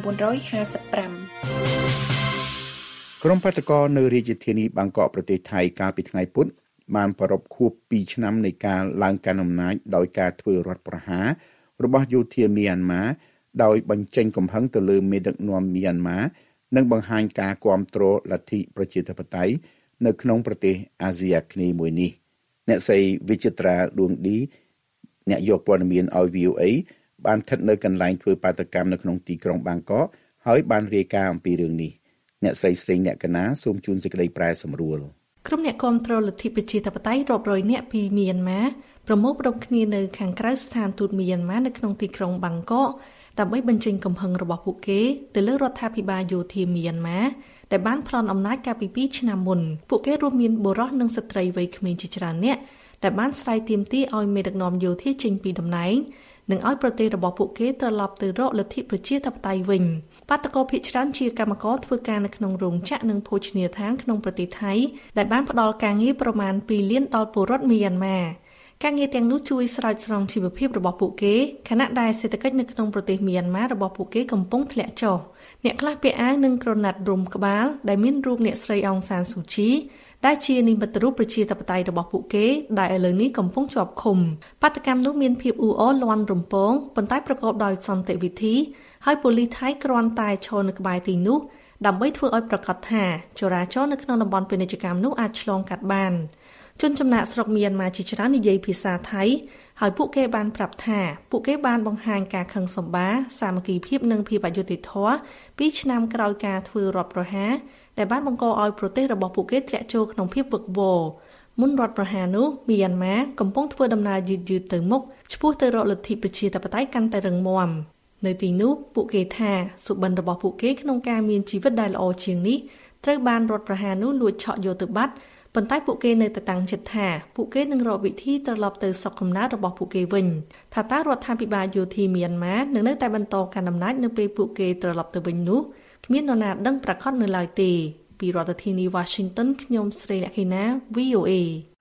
ក្រុមបាតកោនៅរាជធានីបាងកកប្រទេសថៃកាលពីថ្ងៃពុធបានប្រារព្ធខួប2ឆ្នាំនៃការឡើងកាន់អំណាចដោយការធ្វើរដ្ឋប្រហាររបស់យោធាមីយ៉ាន់ម៉ាដោយបញ្ចេញកំហឹងទៅលើមេដឹកនាំមីយ៉ាន់ម៉ានិងបង្ហាញការគាំទ្រលទ្ធិប្រជាធិបតេយ្យនៅក្នុងប្រទេសអាស៊ីអាគ្នេយ៍មួយនេះអ្នកស្រីវិចិត្រាដួងឌីអ្នកយកព័ត៌មានឲ្យ VOA បានស្ថិតនៅកន្លែងធ្វើបាតកម្មនៅក្នុងទីក្រុងបាងកកហើយបានរាយការណ៍អំពីរឿងនេះអ្នកស្រីស្រីអ្នកកណាសូមជូនសេចក្តីប្រែសម្រួលក្រុមអ្នកគាំទ្រលទ្ធិប្រជាធិបតេយ្យរាប់រយនាក់ពីមីយ៉ាន់ម៉ាប្រមូលផ្តុំគ្នានៅខាងក្រៅស្ថានទូតមីយ៉ាន់ម៉ានៅក្នុងទីក្រុងបាងកកដើម្បីបញ្ចេញកំហឹងរបស់ពួកគេទៅលើរដ្ឋាភិបាលយោធាមីយ៉ាន់ម៉ាដែលបានប្លន់អំណាចកាលពី2ឆ្នាំមុនពួកគេរួមមានបុរសនិងស្ត្រីវ័យក្មេងជាច្រើននាក់ដែលបានស្រាយទាមទារឲ្យមេដឹកនាំយោធាចេញពីតំណែងនិងឲ្យប្រទេសរបស់ពួកគេត្រឡប់ទៅរកលទ្ធិប្រជាធិបតេយ្យវិញបាតកោភាគច្រើនជាកម្មករធ្វើការនៅក្នុងរោងចក្រនិងភោជនីយដ្ឋានក្នុងប្រទេសថៃដែលបានផ្ដល់ការងារប្រមាណ2លានដល់ពលរដ្ឋមីយ៉ាន់ម៉ាការងារទាំងនោះជួយស្រោចស្រង់ជីវភាពរបស់ពួកគេខណៈដែលសេដ្ឋកិច្ចនៅក្នុងប្រទេសមីយ៉ាន់ម៉ារបស់ពួកគេកំពុងធ្លាក់ចុះអ្នកខ្លះពាក់អាវនិងក្រណាត់រុំក្បាលដែលមានរូបអ្នកស្រីអង្សានស៊ូជីដែលជានិមិត្តរូបប្រជាធិបតេយ្យរបស់ពួកគេដែលឥឡូវនេះកំពុងជាប់ឃុំបាតកម្មនោះមានភាពអ៊ូអរលាន់រំពងប៉ុន្តែប្រកបដោយសន្តិវិធីហើយប៉ូលីសថៃគ្រាន់តែឈរនៅក្បែរទីនោះដើម្បីធ្វើឲ្យប្រកាសថាចរាចរណ៍នៅក្នុងតំបន់ពាណិជ្ជកម្មនោះអាចឆ្លងកាត់បានជនចំណាក់ស្រុកមីយ៉ាន់ម៉ាជាច្រើននិយាយភាសាថៃហើយពួកគេបានប្រាប់ថាពួកគេបានបង្ហាញការខឹងសម្បារសាមគ្គីភាពនិងភាពអយុត្តិធម៌2ឆ្នាំក្រោយការធ្វើរដ្ឋប្រហារដែលបានបង្កឲ្យប្រទេសរបស់ពួកគេធ្លាក់ចូលក្នុងភាពវឹកវរមុនរដ្ឋប្រហារនោះមីយ៉ាន់ម៉ាកំពុងធ្វើដំណើរយឺតៗទៅមុខឆ្ពោះទៅរកលទ្ធិប្រជាធិបតេយ្យកាន់តែរឹងមាំនៅទីនោះពួកគេថាសុបិនរបស់ពួកគេក្នុងការមានជីវិតដែលល្អជាងនេះត្រូវបានរដ្ឋប្រហារនោះលួចឆក់យកទៅបាត់ប៉ុន្តែពួកគេនៅតែតាំងចិត្តថាពួកគេនឹងរកវិធីត្រឡប់ទៅសុខកំណើតរបស់ពួកគេវិញថាតើរដ្ឋាភិបាលយោធាមីយ៉ាន់ម៉ានឹងនៅតែបន្តកាន់អំណាចនៅពេលពួកគេត្រឡប់ទៅវិញនោះគ្មាននរណាដឹងប្រាកដនៅឡើយទេពីរដ្ឋធានី Washington ខ្ញុំស្រីលក្ខិណា VOA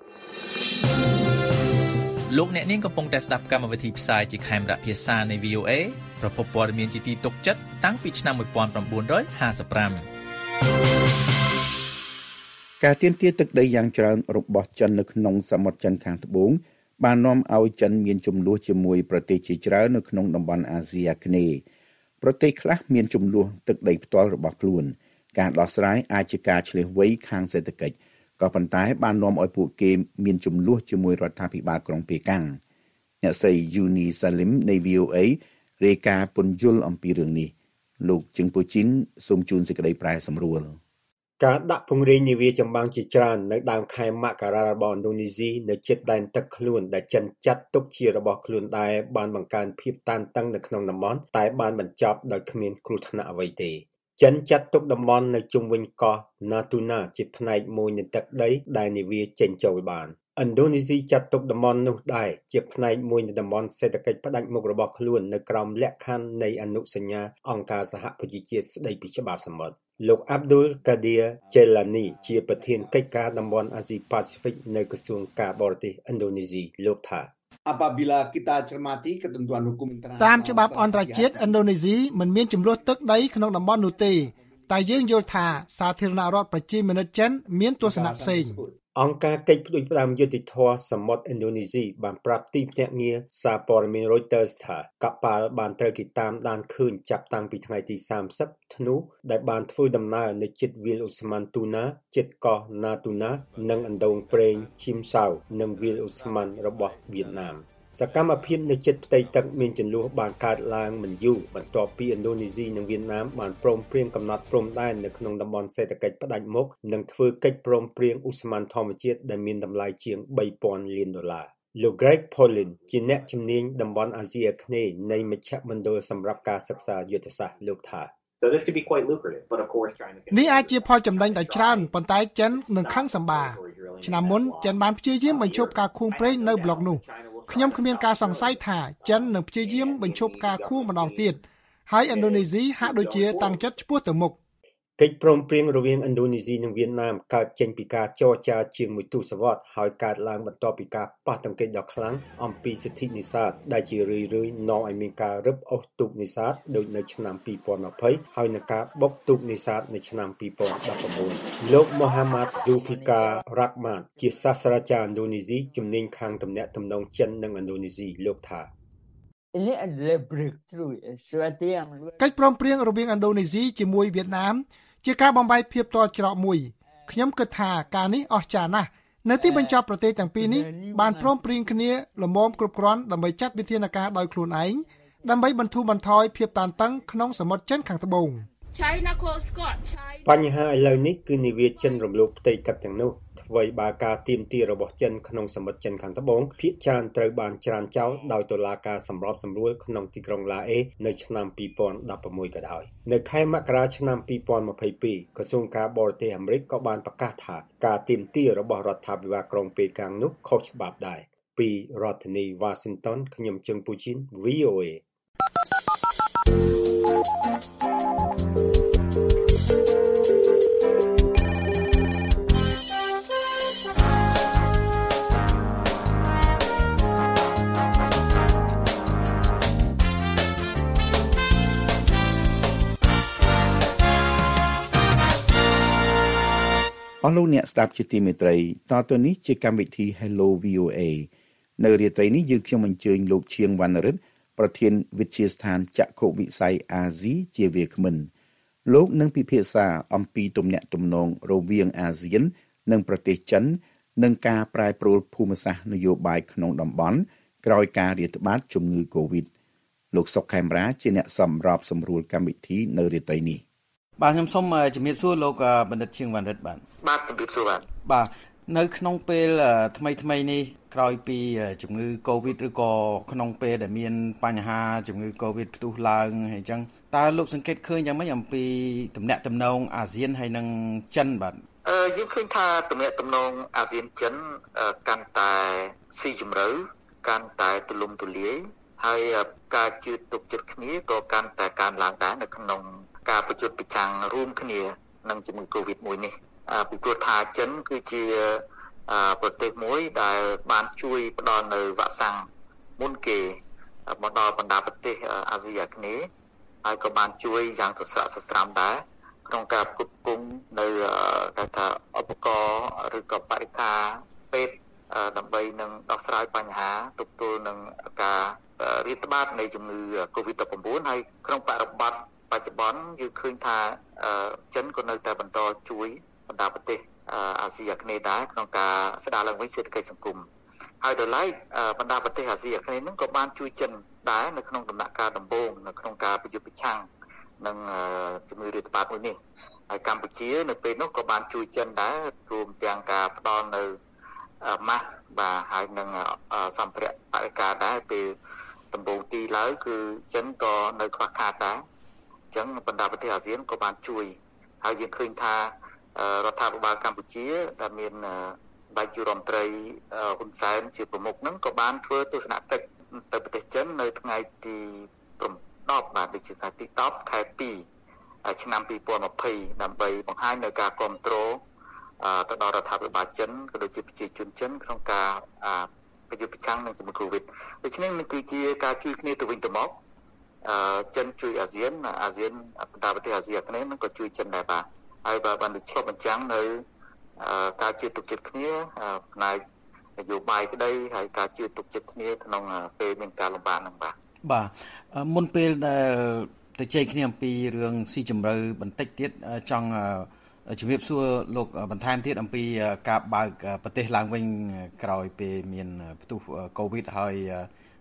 លោកអ្នកនាងកំពុងតែស្ដាប់កម្មវិធីផ្សាយជាខេមរៈភាសានៃ VOA ប្រភពព័ត៌មានជាទីទុកចិត្តតាំងពីឆ្នាំ1955 ការទាមទារទឹកដីយ៉ាងច្រើនរបស់ចិននៅក្នុងសមុទ្រចិនខាងត្បូងបាននាំឲ្យចិនមានជម្លោះជាមួយប្រទេសជាច្រើននៅក្នុងតំបន់អាស៊ីអាគ្នេយ៍ប្រទេសខ្លះមានជម្លោះទឹកដីផ្ទាល់របស់ខ្លួនការដោះស្រាយអាចជាការឆ្លៀសវៃខាងសេដ្ឋកិច្ចក៏ប៉ុន្តែបាននាំឲ្យពួកគេមានជម្លោះជាមួយរដ្ឋាភិបាលក្រុងប៉េកាំងអ្នកស្រីយូនីសាលីមនៃ VOA រាយការណ៍ពន្យល់អំពីរឿងនេះលោកជឹងពូជីនសូមជូនសេចក្តីប្រែសម្រួលការដាក់ពង្រាយនាវាចម្បាំងជាច្រើននៅដើមខែមករារបស់ឥណ្ឌូនេស៊ីនៅជិតដែនទឹកខ្លួនដែលចិនចាត់ទុកជារបស់ខ្លួនដែរបានបង្កើនភាពតានតឹងនៅក្នុងតំបន់តែបានបញ្ចប់ដោយគ្មានគ្រោះថ្នាក់អ្វីទេចិនចាត់ទុកតំបន់នៅជុំវិញកោះ Natuna ជាផ្នែកមួយនៃទឹកដីដែលនាវាចេញចូលបានឥណ្ឌូនេស៊ីចាត់ទុកតំបន់នោះដែរជាផ្នែកមួយនៃតំបន់សេដ្ឋកិច្ចផ្ដាច់មុខរបស់ខ្លួននៅក្រោមលក្ខខណ្ឌនៃអនុសញ្ញាអង្គការសហប្រជាជាតិស្តីពីច្បាប់សមុទ្រលោក Abdul Qadir Jailani ជាប្រធានកិច្ចការតំបន់អាស៊ីប៉ាស៊ីហ្វិកនៅក្រសួងការបរទេសឥណ្ឌូនេស៊ីលោកថា Apabila kita cermati ketentuan hukum internasional តាមច្បាប់អន្តរជាតិឥណ្ឌូនេស៊ីមិនមានចំនួនទឹកដីក្នុងតំបន់នោះទេតែយើងយល់ថាសាធារណរដ្ឋប្រជាមានិតចិនមានទស្សនៈផ្សេងអង្គការកិច្ចផ្ដួចផ្ដើមយុត្តិធម៌សមុទ្រឥណ្ឌូនេស៊ីបានប្រាប់ទីភ្នាក់ងារសារព័ត៌មាន Reuters ថាកប៉ាល់បានត្រូវគេតាមដានឃើញចាប់តាំងពីថ្ងៃទី30ធ្នូដែលបានធ្វើដំណើរនៅជិតវាលអូស្មန်ទូណាជិតកោះ Natuna និងអណ្ដូងប្រេង Chim Sao និងវាលអូស្មန်របស់វៀតណាមសកម្មភាពនៅជិតផ្ទៃទឹកមានចន្លោះបានកើតឡើងមិនយូរបន្ទាប់ពីឥណ្ឌូនេស៊ីនិងវៀតណាមបានព្រមព្រៀងកំណត់ព្រំដែននៅក្នុងតំបន់សេដ្ឋកិច្ចផ្ដាច់មុខនិងធ្វើកិច្ចព្រមព្រៀងឧស្ម័នធម្មជាតិដែលមានតម្លៃជាង$3,000 លានលោក Greg Polin ជាអ្នកជំនាញតំបន់អាស៊ីអាគ្នេយ៍នៃមជ្ឈមណ្ឌលសម្រាប់ការសិក្សាយុទ្ធសាស្ត្រលោកថា So this could be quite lucrative, but of course China នេះអាចជាផលចំណេញដ៏ច្រើនប៉ុន្តែចិននឹងខឹងសម្បាឆ្នាំមុនចិនបានព្យាយាមបញ្ឈប់ការខួងប្រេងនៅប្លុកនោះខ្ញុំគ្មានការសង្ស័យថាចិននឹងព្យាយាមបញ្ឈប់ការខួងម្ដងទៀតហើយឥណ្ឌូនេស៊ីហាក់ដូចជាតាំងចិត្តឆ្ពោះទៅមុខកិច្ចព្រមព្រៀងរវាងឥណ្ឌូនេស៊ីនិងវៀតណាមកើតចេញពីការចរចាជាង1ទសវត្សរ៍ហើយកើតឡើងបន្ទាប់ពីការប៉ះទង្គិចដ៏ខ្លាំងអំពីសិទ្ធិនេសាទដែលជារឿយៗនាំឲ្យមានការរឹបអូសទូកនេសាទដូចនៅឆ្នាំ2020ហើយនឹងការបុកទូកនេសាទនៅឆ្នាំ2019លោក Mohammad Zulfikar Rahmat ជាសាស្ត្រាចារ្យឥណ្ឌូនេស៊ីជំនាញខាងទំនាក់ទំនងចិននិងឥណ្ឌូនេស៊ីលោកថាកិច្ចព្រមព្រៀងរវាងឥណ្ឌូនេស៊ីជាមួយវៀតណាមជាការបំបែកភាពទាល់ច្រកមួយខ្ញុំគិតថាការនេះអស្ចារ្យណាស់នៅទីបញ្ចប់ប្រទេសទាំងពីរនេះបានព្រមព្រៀងគ្នាល្មមគ្រប់គ្រាន់ដើម្បីចាត់វិធានការដោយខ្លួនឯងដើម្បីបន្ធូរបន្ថយភាពតានតឹងក្នុងសមុទ្រចិនខាងត្បូងបញ្ហាឥឡូវនេះគឺនាវាចិនរំលោភផ្ទៃទឹកទាំងនោះអ្វីបើការទាមទាររបស់ចិនក្នុងសមុទ្រចិនខាងត្បូងភាគច្រើនត្រូវបានច្រានចោលដោយតុលាការសម្របសម្រួលក្នុងទីក្រុងឡាអេនៅឆ្នាំ2016ក៏ដោយនៅខែមករាឆ្នាំ2022ក្រសួងការបរទេសអាមេរិកក៏បានប្រកាសថាការទាមទាររបស់រដ្ឋាភិបាលក្រុងប៉េកាំងនោះខុសច្បាប់ដែរពីរដ្ឋធានី Washington ខ្ញុំជឹងពូជីន VOA អស់លោកអ្នកស្ដាប់ជាទីមេត្រីតទៅនេះជាកម្មវិធី Hello VOA នៅរាត្រីនេះយើងខ្ញុំអញ្ជើញលោកឈៀងវណ្ណរិទ្ធប្រធានវិទ្យាស្ថានចក្ខុវិស័យអាស៊ីជាវាគ្មិនលោកនឹងពិភាក្សាអំពីទំនាក់ទំនងរវាងអាស៊ាននិងប្រទេសចិននិងការប្រែប្រួលភូមិសាស្ត្រនយោបាយក្នុងតំបន់ក្រោយការរាតត្បាតជំងឺ Covid លោកសុកខេមរាជាអ្នកសម្របសម្រួលកម្មវិធីនៅរាត្រីនេះបាទខ្ញុំសូមជំរាបសួរលោកបណ្ឌិតឈៀងវណ្ណរិទ្ធបាទជំរាបសួរបាទនៅក្នុងពេលថ្មីនេះក្រោយពីជំងឺ Covid ឬក៏ក្នុងពេលដែលមានបញ្ហាជំងឺ Covid ផ្ទុះឡើងហើយអញ្ចឹងតើលោកសង្កេតឃើញយ៉ាងម៉េចអំពីទំនាក់ទំនងអាស៊ានហើយនិងចិនបាទយើងឃើញថាទំនាក់ទំនងអាស៊ានចិនកាន់តែស៊ីជម្រៅកាន់តែទូលំទូលាយហើយការជឿទុកចិត្តគ្នាក៏កាន់តែកើនឡើងដែរនៅក្នុងការប្រយុទ្ធប្រឆាំងរួមគ្នានឹងជំងឺ Covid មួយនេះពីព្រោះថាចិនគឺជាប្រទេសមួយដែលបានជួយផ្ដល់នៅវ៉ាក់សាំងមុនគេមកដល់បណ្ដាប្រទេសអាស៊ីអាគ្នេយ៍ហើយក៏បានជួយយ៉ាងសស្រាក់សស្រាំដែរក្នុងការផ្គត់ផ្គង់នៅគេថាឧបករណ៍ឬក៏បរិក្ខារពេទ្យដើម្បីនឹងដោះស្រាយបញ្ហាទប់ទល់នឹងការរាតត្បាតនៃជំងឺ Covid-19 ហើយក្នុងបរិបទបច្ចុប្បន្នយើងឃើញថាចិនក៏នៅតែបន្តជួយបណ្ដាប្រទេសអាស៊ីអាគ្នេយ៍ដែរក្នុងការស្ដារឡើងវិញសេដ្ឋកិច្ចសង្គមហើយដល់ឡែកបណ្ដាប្រទេសអាស៊ីអាគ្នេយ៍ហ្នឹងក៏បានជួយចិនដែរនៅក្នុងដំណាក់កាលដំបូងនៅក្នុងការប្រយុទ្ធប្រឆាំងនឹងជំងឺរាតត្បាតមួយនេះហើយកម្ពុជានៅពេលនោះក៏បានជួយចិនដែររួមទាំងការផ្ដល់នៅម៉ាស់បាទហើយនឹងសម្ភារៈបរិការដែរពេលដំបូងទីឡើយគឺចិនក៏នៅខ្វះខាតដែរអញ្ចឹងបណ្ដាប្រទេសអាស៊ានក៏បានជួយហើយយើងឃើញថារដ្ឋាភិបាលកម្ពុជាដែលមានដៃគូរដ្ឋមន្ត្រីហ៊ុនសែនជាប្រមុខហ្នឹងក៏បានធ្វើទស្សនកិច្ចទៅប្រទេសចិននៅថ្ងៃទី10បាទដូចជាថ្ងៃទី10ខែ2ឆ្នាំ2020ដើម្បីបង្ហាញនៅការគាំទ្រទៅដល់រដ្ឋាភិបាលចិនក៏ដូចជាប្រជាជនចិនក្នុងការប្រយុទ្ធប្រឆាំងនឹងជំងឺ Covid ដូច្នេះនេះគឺជាការជួយគ្នាទៅវិញទៅមកចិនជួយអាស៊ានបណ្ដាប្រទេសអាស៊ីអាគ្នេយ៍ហ្នឹងក៏ជួយចិនដែរបាទហើយបានឆ្លុះបញ្ចាំងនៅការជឿទុកចិត្តគ្នាផ្នែកនយោបាយក្តីហើយការជឿទុកចិត្តគ្នាក្នុងពេលមានការលំបាកហ្នឹងបាទមុនពេលដែលទៅជែកគ្នាអំពីរឿងស៊ីជម្រៅបន្តិចទៀតចង់ជំរាបសួរលោកបន្ថែមទៀតអំពីការបើកប្រទេសឡើងវិញក្រោយពេលមានផ្ទុះ Covid ហើយ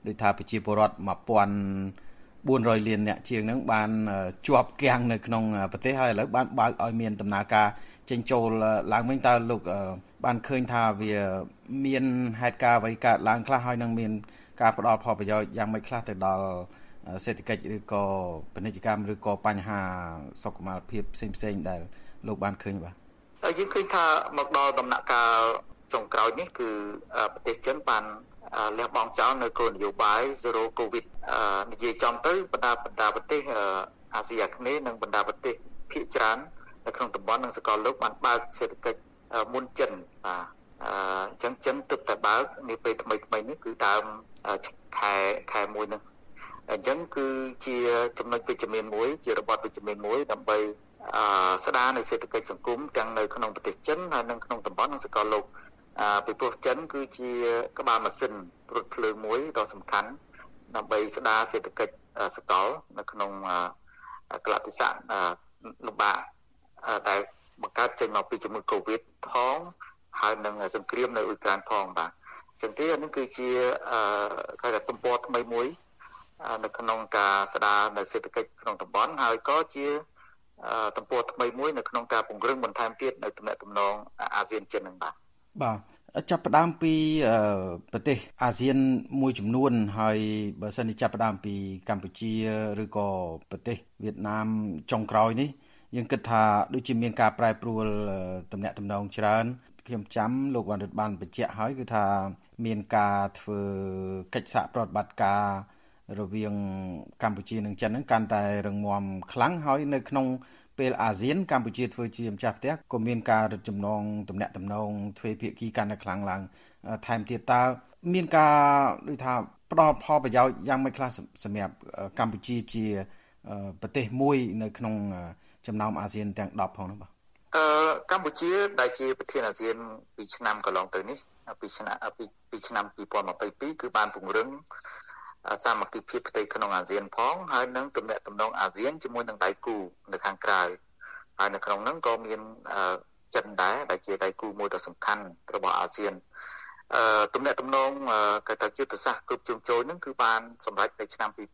ដោយថាប្រជាពលរដ្ឋ1400លានអ្នកជាងហ្នឹងបានជាប់គាំងនៅក្នុងប្រទេសហើយឥឡូវបានបើកឲ្យមានដំណើរការចេញចូលឡើងវិញតើលោកបានឃើញថាវាមានហេតុការណ៍អ្វីកើតឡើងខ្លះហើយនឹងមានការផ្ដល់ផលប្រយោជន៍យ៉ាងម៉េចខ្លះទៅដល់សេដ្ឋកិច្ចឬក៏ពាណិជ្ជកម្មឬក៏បញ្ហាសុខុមាលភាពផ្សេងៗដែលលោកបានឃើញបាទយើងឃើញថាមកដល់ដំណាក់កាលចុងក្រោយនេះគឺប្រទេសចិនបានលះបង់ចោលនៅគោលនយោបាយ Zero COVID និយាយចំទៅបណ្ដាប្រទេសអាស៊ីអាគ្នេយ៍និងបណ្ដាប្រទេសភាគច្រើននៅក្នុងតំបន់និងសកលលោកបានបើកសេដ្ឋកិច្ចមុនចិនបាទអញ្ចឹងចិនទើបតែបើកនាពេលថ្មីនេះគឺដើមខែ1នេះអញ្ចឹងគឺជាចំណុចវិជ្ជមានមួយជារបបវិជ្ជមានមួយដើម្បីស្ដារនៅសេដ្ឋកិច្ចសង្គមទាំងនៅក្នុងប្រទេសចិនហើយនិងក្នុងតំបន់និងសកលលោកពីព្រោះចិនគឺជាក្បាលម៉ាស៊ីនរថភ្លើងមួយដ៏សំខាន់ដើម្បីស្ដារសេដ្ឋកិច្ចសកលនៅក្នុងកលតិស័កលំបាកដែលបង្កើតចេញមកពីជំងឺ Covid ផងហើយនឹងសង្គ្រាមនៅអ៊ុយក្រែនផងបាទអញ្ចឹងទេនេះគឺជាគេថាទំព័រថ្មីមួយនៅក្នុងការស្ដារនៅសេដ្ឋកិច្ចក្នុងតំបន់ហើយក៏ជាទំព័រថ្មីមួយនៅក្នុងការពង្រឹងបន្ថែមទៀតនៅទំនាក់ទំនងអាស៊ានចិននឹងបាទចាប់ផ្ដើមពីប្រទេសអាស៊ានមួយចំនួនហើយបើសិនជាចាប់ផ្ដើមពីកម្ពុជាឬក៏ប្រទេសវៀតណាមចុងក្រោយនេះយើងគិតថាដូចជាមានការប្រែប្រួលទំនាក់ទំនងច្រើនខ្ញុំចាំលោកវណ្ណរិទ្ធបានបញ្ជាក់ហើយគឺថាមានការធ្វើកិច្ចសហប្រតិបត្តិការរវាងកម្ពុជានិងចិនហ្នឹងកាន់តែរឹងមាំខ្លាំងហើយនៅក្នុងពេលអាស៊ានកម្ពុជាធ្វើជាម្ចាស់ផ្ទះក៏មានការរឹតចំណងទំនាក់ទំនងទ្វេភាគីកាន់តែខ្លាំងឡើងថែមទៀតតើមានការដូចថាផ្ដល់ផលប្រយោជន៍យ៉ាងម៉េចខ្លះសម្រាប់កម្ពុជាជាប្រទេសមួយនៅក្នុងចំណោមអាស៊ានទាំង10ផងនោះបាទកម្ពុជាដែលជាប្រធានអាស៊ាន2ឆ្នាំកន្លងទៅនេះពីឆ្នាំ2022គឺបានពង្រឹងសាមគ្គីភាពផ្ទៃក្នុងអាស៊ានផងហើយនឹងទំនាក់ទំនងអាស៊ានជាមួយនឹងដៃគូនៅខាងក្រៅហើយនៅក្នុងនោះក៏មានចិនដែរដែលជាដៃគូមួយដ៏សំខាន់របស់អាស៊ានទំនាក់ទំនងគេថាយុទ្ធសាស្ត្រគ្រប់ជ្រុងជ្រោយហ្នឹងគឺបានសម្រេចនៅឆ្នាំ2021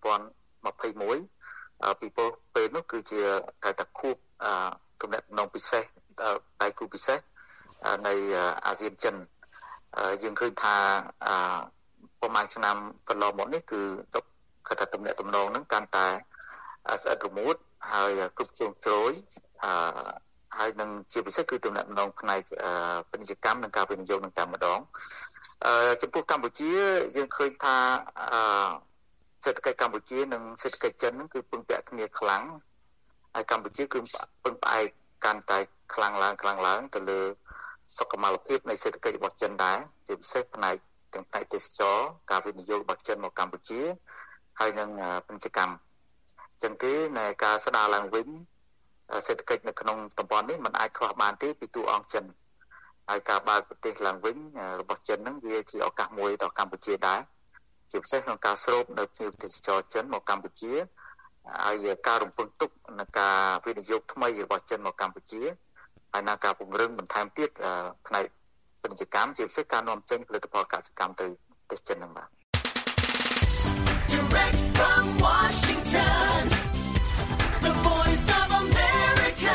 ពីពេលនោះគឺជាគេថាខួបទំនាក់ទំនងពិសេសដៃគូពិសេសនៃអាស៊ានចិនយើងឃើញថាប្រហែលឆ្នាំកន្លងមកនេះគឺគេថាទំនាក់ទំនងហ្នឹងកាន់តែស្អិតរមួតហើយគ្រប់ជ្រុងជ្រោយហើយនឹងជាពិសេសគឺទំនាក់ទំនងផ្នែកពាណិជ្ជកម្មនិងការវិនិយោគនឹងតែម្ដងចំពោះកម្ពុជាយើងឃើញថាសេដ្ឋកិច្ចកម្ពុជានិងសេដ្ឋកិច្ចចិនហ្នឹងគឺពឹងពាក់គ្នាខ្លាំងហើយកម្ពុជាគឺពឹងផ្អែកកាន់តែខ្លាំងឡើងទៅលើសុខុមាលភាពនៃសេដ្ឋកិច្ចរបស់ចិនដែរជាពិសេសផ្នែកទាំងផ្នែកទេសចរការវិនិយោគរបស់ចិនមកកម្ពុជាហើយនឹងពាណិជ្ជកម្មចឹងទេនៃការស្ដារឡើងវិញសេដ្ឋកិច្ចនៅក្នុងតំបន់នេះมันអាចខ្វះបានទេពីតួអង្គចិនហើយការបើកប្រទេសឡើងវិញរបស់ចិនហ្នឹងវាជាឱកាសមួយដល់កម្ពុជាដែរជាពិសេសក្នុងការស្រូបនៅភ្ញៀវទេសចរចិនមកកម្ពុជាហើយការរំពឹងទុកនៃការវិនិយោគថ្មីរបស់ចិនមកកម្ពុជាហើយនឹងការពង្រឹងបន្ថែមទៀតផ្នែកពាណិជ្ជកម្មជាពិសេសការនាំចេញផលិតផលកសិកម្មទៅប្រទេសចិនហ្នឹងបាទ Direct from Washington The Voice of America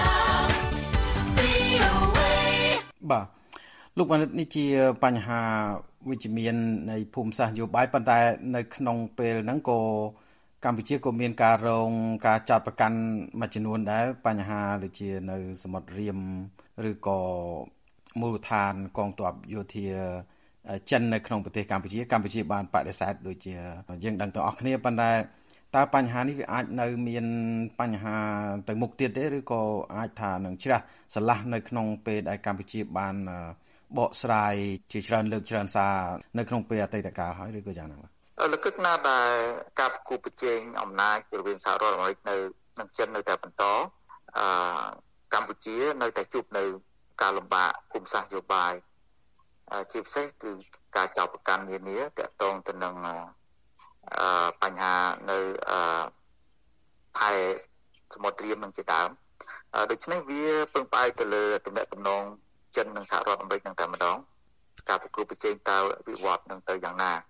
VOA បាទលោកបណ្ឌិតនេះជាបញ្ហាវិជ្ជមាននៃភូមិសាស្ត្រនយោបាយប៉ុន្តែនៅក្នុងពេលហ្នឹងក៏កម្ពុជាក៏មានការរងការចាត់ប្រកាន់មួយចំនួនដែរបញ្ហាដូចជានៅសមុទ្ររៀមឬក៏មូលដ្ឋានកងទ័ពយោធាចិននៅក្នុងប្រទេសកម្ពុជាបានបដិសេធដូចជាយើងដឹងទាំងអស់គ្នាប៉ុន្តែតើបញ្ហានេះវាអាចនៅមានបញ្ហាទៅមុខទៀតទេឬក៏អាចថានឹងជ្រះស្រឡះនៅក្នុងពេលដែលកម្ពុជាបានបកស្រាយជាច្រើនលើកច្រើនសារនៅក្នុងពេលអតីតកាលហើយឬក៏យ៉ាងណាបាទលើកណាដែលការប្រគល់ប្រជែងអំណាចរវាងសហរដ្ឋអាមេរិកនៅនិងចិននៅតែបន្តកម្ពុជានៅតែជួបនៅការលំបាកភូមិសាស្ត្រនយោបាយជាពិសេសគឺការចោទប្រកាន់នានាទាក់ទងទៅនឹងបញ្ហានៅផែសមុទ្ររៀមនឹងជាដើមដូច្នេះវាពឹងផ្អែកទៅលើទំនាក់ទំនងចិននិងសហរដ្ឋអាមេរិកនឹងតែម្ដងការប្រគល់ប្រជែងតើវិវត្តនឹងទៅយ៉ាងណា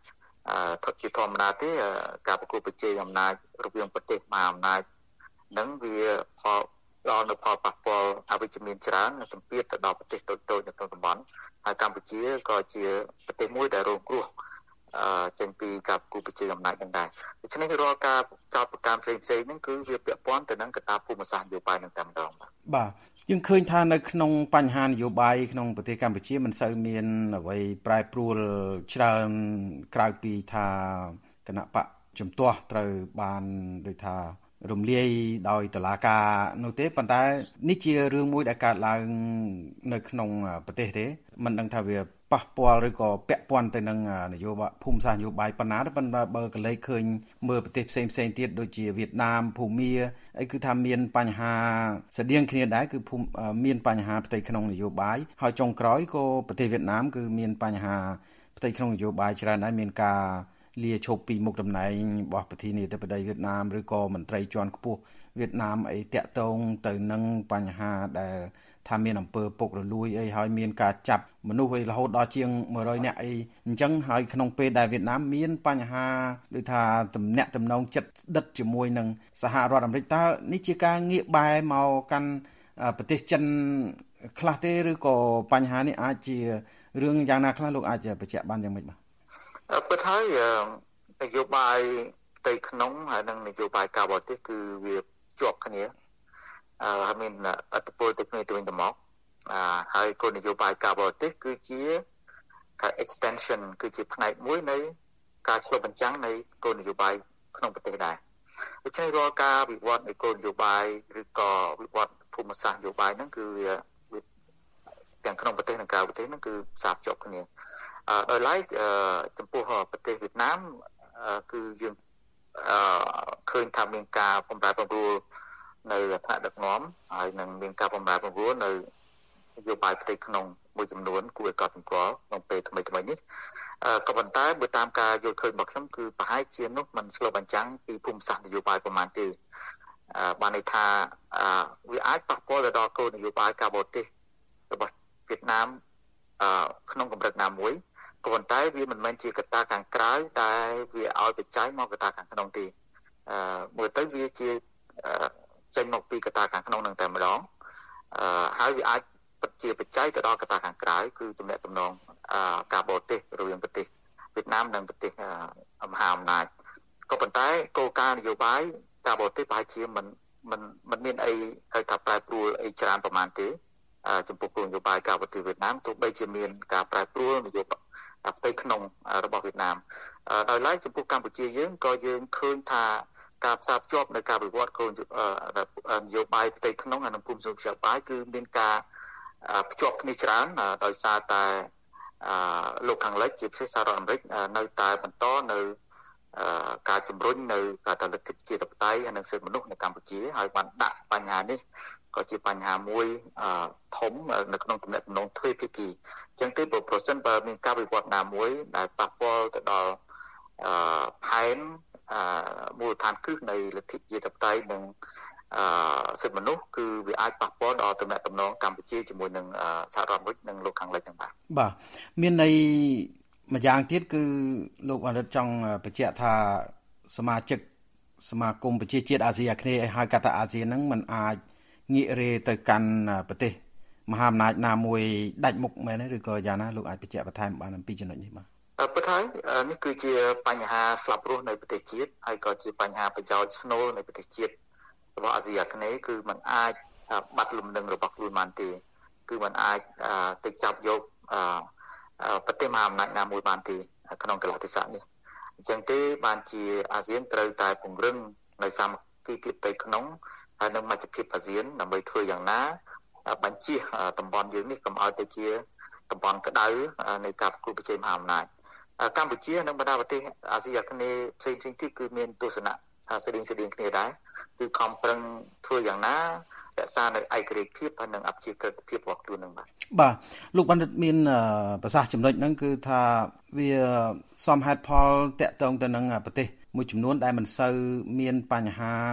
thậtជាធម្មតាទេការប្រកួតប្រជែងអំណាចរវាងប្រទេសមហាអំណាចនឹងវាផលដល់នៅផលប៉ះពាល់អវិជ្ជមានច្រើននិងសម្ពាធទៅដល់ប្រទេសតូចៗនៅក្នុងតំបន់ហើយកម្ពុជាក៏ជាប្រទេសមួយដែលរងគ្រោះចេញពីការប្រកួតប្រជែងអំណាចនឹងដែរដូច្នេះរាល់ការចោទប្រកាន់ផ្សេងៗហ្នឹងគឺវាពាក់ព័ន្ធទៅនឹងកត្តាភូមិសាស្ត្រនយោបាយនឹងតែម្ដងបាទយើងឃើញថានៅក្នុងបញ្ហានយោបាយក្នុងប្រទេសកម្ពុជាមិនសូវមានអ្វីប្រែប្រួលច្រើនក្រៅពីថាគណៈបកជំទាស់ត្រូវបានដូចថារំលាយដោយតុលាការនោះទេប៉ុន្តែនេះជារឿងមួយដែលកើតឡើងនៅក្នុងប្រទេសទេមិនដឹងថាវាប៉ះពាល់ឬក៏ពាក់ព័ន្ធទៅនឹងនយោបាយភូមិសាស្ត្រនយោបាយប៉ុណ្ណាទេប៉ុន្តែបើកលេចឃើញមើលប្រទេសផ្សេងទៀតដូចជាវៀតណាមភូមាអីគឺថាមានបញ្ហាស្តៀងគ្នាដែរគឺមានបញ្ហាផ្ទៃក្នុងនយោបាយហើយចុងក្រោយក៏ប្រទេសវៀតណាមគឺមានបញ្ហាផ្ទៃក្នុងនយោបាយច្រើនដែរមានការលាឈប់ពីមុខតំណែងរបស់ប្រធានាធិបតីវៀតណាមឬក៏មន្ត្រីជាន់ខ្ពស់វៀតណាមអីតាក់ទងទៅនឹងបញ្ហាដែលថាមានអំពើពុករលួយអីហើយមានការចាប់មនុស្សអីរហូតដល់ជាង100នាក់អីអញ្ចឹងហើយក្នុងពេលដែលវៀតណាមមានបញ្ហាដូចថាទំនាក់ទំនងជិតស្និទ្ធជាមួយនឹងសហរដ្ឋអាមេរិកតើនេះជាការងាកបែរមកកាន់ប្រទេសចិនខ្លះទេឬក៏បញ្ហានេះអាចជារឿងយ៉ាងណាខ្លះលោកអាចបញ្ជាក់បានយ៉ាងម៉េចបាទពិតហើយនយោបាយផ្ទៃក្នុងហើយនិងនយោបាយការបរទេសគឺវាជាប់គ្នាហើយមានឥទ្ធិពលទៅគ្នាទៅវិញទៅមកហើយគោលនយោបាយការបរទេសគឺជាការ extension គឺជាផ្នែកមួយនៃការឆ្លុះបញ្ចាំងនៃគោលនយោបាយក្នុងប្រទេសដែរដូច្នេះរាល់ការវិវត្តនៃគោលនយោបាយឬក៏វិវត្តភូមិសាស្ត្រនយោបាយហ្នឹងគឺវាទាំងក្នុងប្រទេសនិងក្រៅប្រទេសហ្នឹងគឺផ្សារភ្ជាប់គ្នាដោយឡែកចំពោះប្រទេសវៀតណាមគឺយើងឃើញថាមានការបម្រែបម្រួលនៅថ្នាក់ដឹកនាំហើយនឹងមានការបម្រែបម្រួលនៅនយោបាយផ្ទៃក្នុងមួយចំនួនគួរឲ្យកត់សម្គាល់ក្នុងពេលថ្មីនេះក៏ប៉ុន្តែបើតាមការយល់ឃើញរបស់ខ្ញុំគឺប្រហែលជានោះมันឆ្លុះបញ្ចាំងពីភូមិសាស្ត្រនយោបាយប្រមាណទេបានន័យថាវាអាចប៉ះពាល់ទៅដល់គោលនយោបាយការបរទេសរបស់វៀតណាមក្នុងកម្រិតណាមួយក៏ប៉ុន្តែវាមិនមែនជាកត្តាខាងក្រៅដែលវាឲ្យបច្ច័យមកកត្តាខាងក្នុងទេមើលទៅវាជាចេញមកពីកត្តាខាងក្នុងនឹងតែម្ដងហើយវាអាចពិតជាបច្ច័យទៅដល់កត្តាខាងក្រៅគឺទំនាក់ទំនងការបរទេសរវាងប្រទេសវៀតណាមនិងប្រទេសមហាអំណាចក៏ប៉ុន្តែគោលការណ៍នយោបាយការបរទេសប្រហែលជាមិនមានអីគេថាប្រែប្រួលអីច្រើនប្រហែលទេចំពោះគោលនយោបាយការបរទេសវៀតណាមទោះបីជាមានការប្រែប្រួលនយោបាយផ្ទៃក្នុងរបស់វៀតណាមដោយឡែកចំពោះកម្ពុជាយើងក៏យើងឃើញថាការផ្សារភ្ជាប់នៅការវិវត្តគោលនយោបាយផ្ទៃក្នុងនិងភូមិសាស្ត្រនយោបាយគឺមានការភ្ជាប់គ្នាច្រើនដោយសារតែលោកខាងលិចជាពិសេសសហរដ្ឋអាមេរិកនៅតែបន្តនៅការជំរុញនៅការតលិទ្ធិប្រជាធិបតេយ្យនិងសិទ្ធិមនុស្សនៅកម្ពុជាហើយបានដាក់បញ្ហានេះក៏ជាបញ្ហាមួយធំនៅក្នុងទំនាក់ទំនងទ្វេភាគីអញ្ចឹងទេប្រសិនបើមានការវិវត្តណាមួយដែលប៉ះពាល់ទៅដល់ផែនមូលដ្ឋានគ្រឹះនៃលទ្ធិប្រជាធិបតេយ្យនិងសិទ្ធិមនុស្សគឺវាអាចប៉ះពាល់ដល់ទំនាក់ទំនងកម្ពុជាជាមួយនឹងសហរដ្ឋអាមេរិកនិងលោកខាងលិចទាំងបាទមានន័យម្យ៉ាងទៀតគឺលោកអនុរដ្ឋចង់បញ្ជាក់ថាសមាជិកសមាគមប្រជាជាតិអាស៊ីអាគ្នេយ៍ឲ្យហៅកាត់ថាអាស៊ានហ្នឹងมันអាចងាករេទៅកាន់ប្រទេសមហាអំណាចណាមួយដាច់មុខមែនទេឬក៏យ៉ាងណាលោកអាចបញ្ជាក់បន្ថែមបានអំពីចំណុចនេះបាទពិតហើយនេះគឺជាបញ្ហាស្លាប់រស់នៃប្រទេសជាតិហើយក៏ជាបញ្ហាប្រយោជន៍ស្នូលនៃប្រទេសជាតិរបស់អាស៊ីអាគ្នេយ៍គឺมันអាចបាត់លំនឹងរបស់ខ្លួនបានទេគឺมันអាចទៅចាប់យកប្រទេសមហាអំណាចណាមួយបានទេក្នុងកលៈទេសៈនេះអញ្ចឹងទេបានជាអាស៊ានត្រូវតែពង្រឹងនៅសាមគ្គីភាពផ្ទៃក្នុងហើយនឹងមជ្ឈភាពអាស៊ានដើម្បីធ្វើយ៉ាងណាបញ្ជាតំបន់យើងនេះកុំឲ្យទៅជាតំបន់ក្តៅនៃការប្រកួតប្រជែងមហាអំណាចកម្ពុជានិងបណ្ដាប្រទេសអាស៊ីអាគ្នេយ៍ផ្សេងៗទៀតគឺមានទស្សនៈស្តៀងគ្នាដែរគឺខំប្រឹងធ្វើយ៉ាងណារក្សានៅឯករាជ្យភាពហើយនិងអព្យាក្រឹតភាពរបស់ខ្លួននឹងបាទលោកបណ្ឌិតមានប្រសាសន៍ចំណុចហ្នឹងគឺថាវាសមហេតុផលតាក់ទងទៅនឹងប្រទេសមួយចំនួនដែលមិនសូវមានបញ្ហា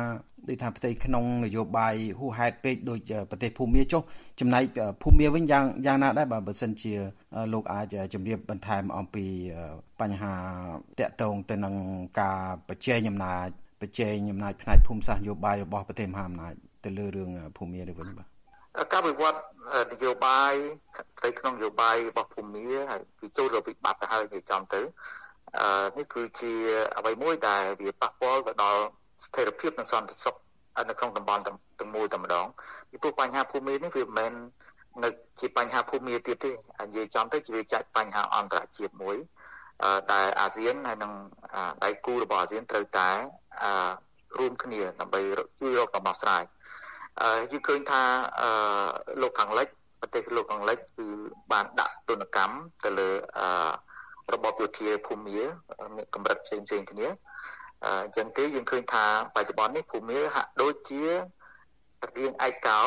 ដូចថាផ្ទៃក្នុងនយោបាយហួសហេតុពេកដូចប្រទេសភូមាចុះចំណែកភូមាវិញយ៉ាងណាដែរបើសិនជាលោកអាចជម្រាបបន្ថែមអំពីបញ្ហាតាក់ទងទៅនឹងការប្រជែងអំណាចផ្នែកភូមិសាស្ត្រនយោបាយរបស់ប្រទេសមហាអំណាចទៅលើរឿងភូមានេះវិញបាទការវិវត្តនយោបាយផ្ទៃក្នុងនយោបាយរបស់ភូមាហើយពីចូលទៅវិបត្តិទៅហើយវាចំទៅនេះគឺជាអ្វីមួយដែលវាប៉ះពាល់ទៅដល់ស្ថិរភាពនិងសន្តិសុខនៅក្នុងតំបន់ទាំងមូលតែម្ដងពីព្រោះបញ្ហាភូមិនេះវាមិនមែននៅជាបញ្ហាភូមិទៀតទេនិយាយចំទៅជាចាច់បញ្ហាអន្តរជាតិមួយដែលអាស៊ានហើយនិងដៃគូរបស់អាស៊ានត្រូវតែរួមគ្នាដើម្បីជួយរកដំណោះស្រាយយើងឃើញថាលោកខាងលិចប្រទេសលោកខាងលិចគឺបានដាក់ទណ្ឌកម្មទៅលើរបបយោធាភូមាមានកម្រិតផ្សេងៗគ្នាអញ្ចឹងទេយើងឃើញថាបច្ចុប្បន្ននេះភូមាហាក់ដូចជារៀងឯកោ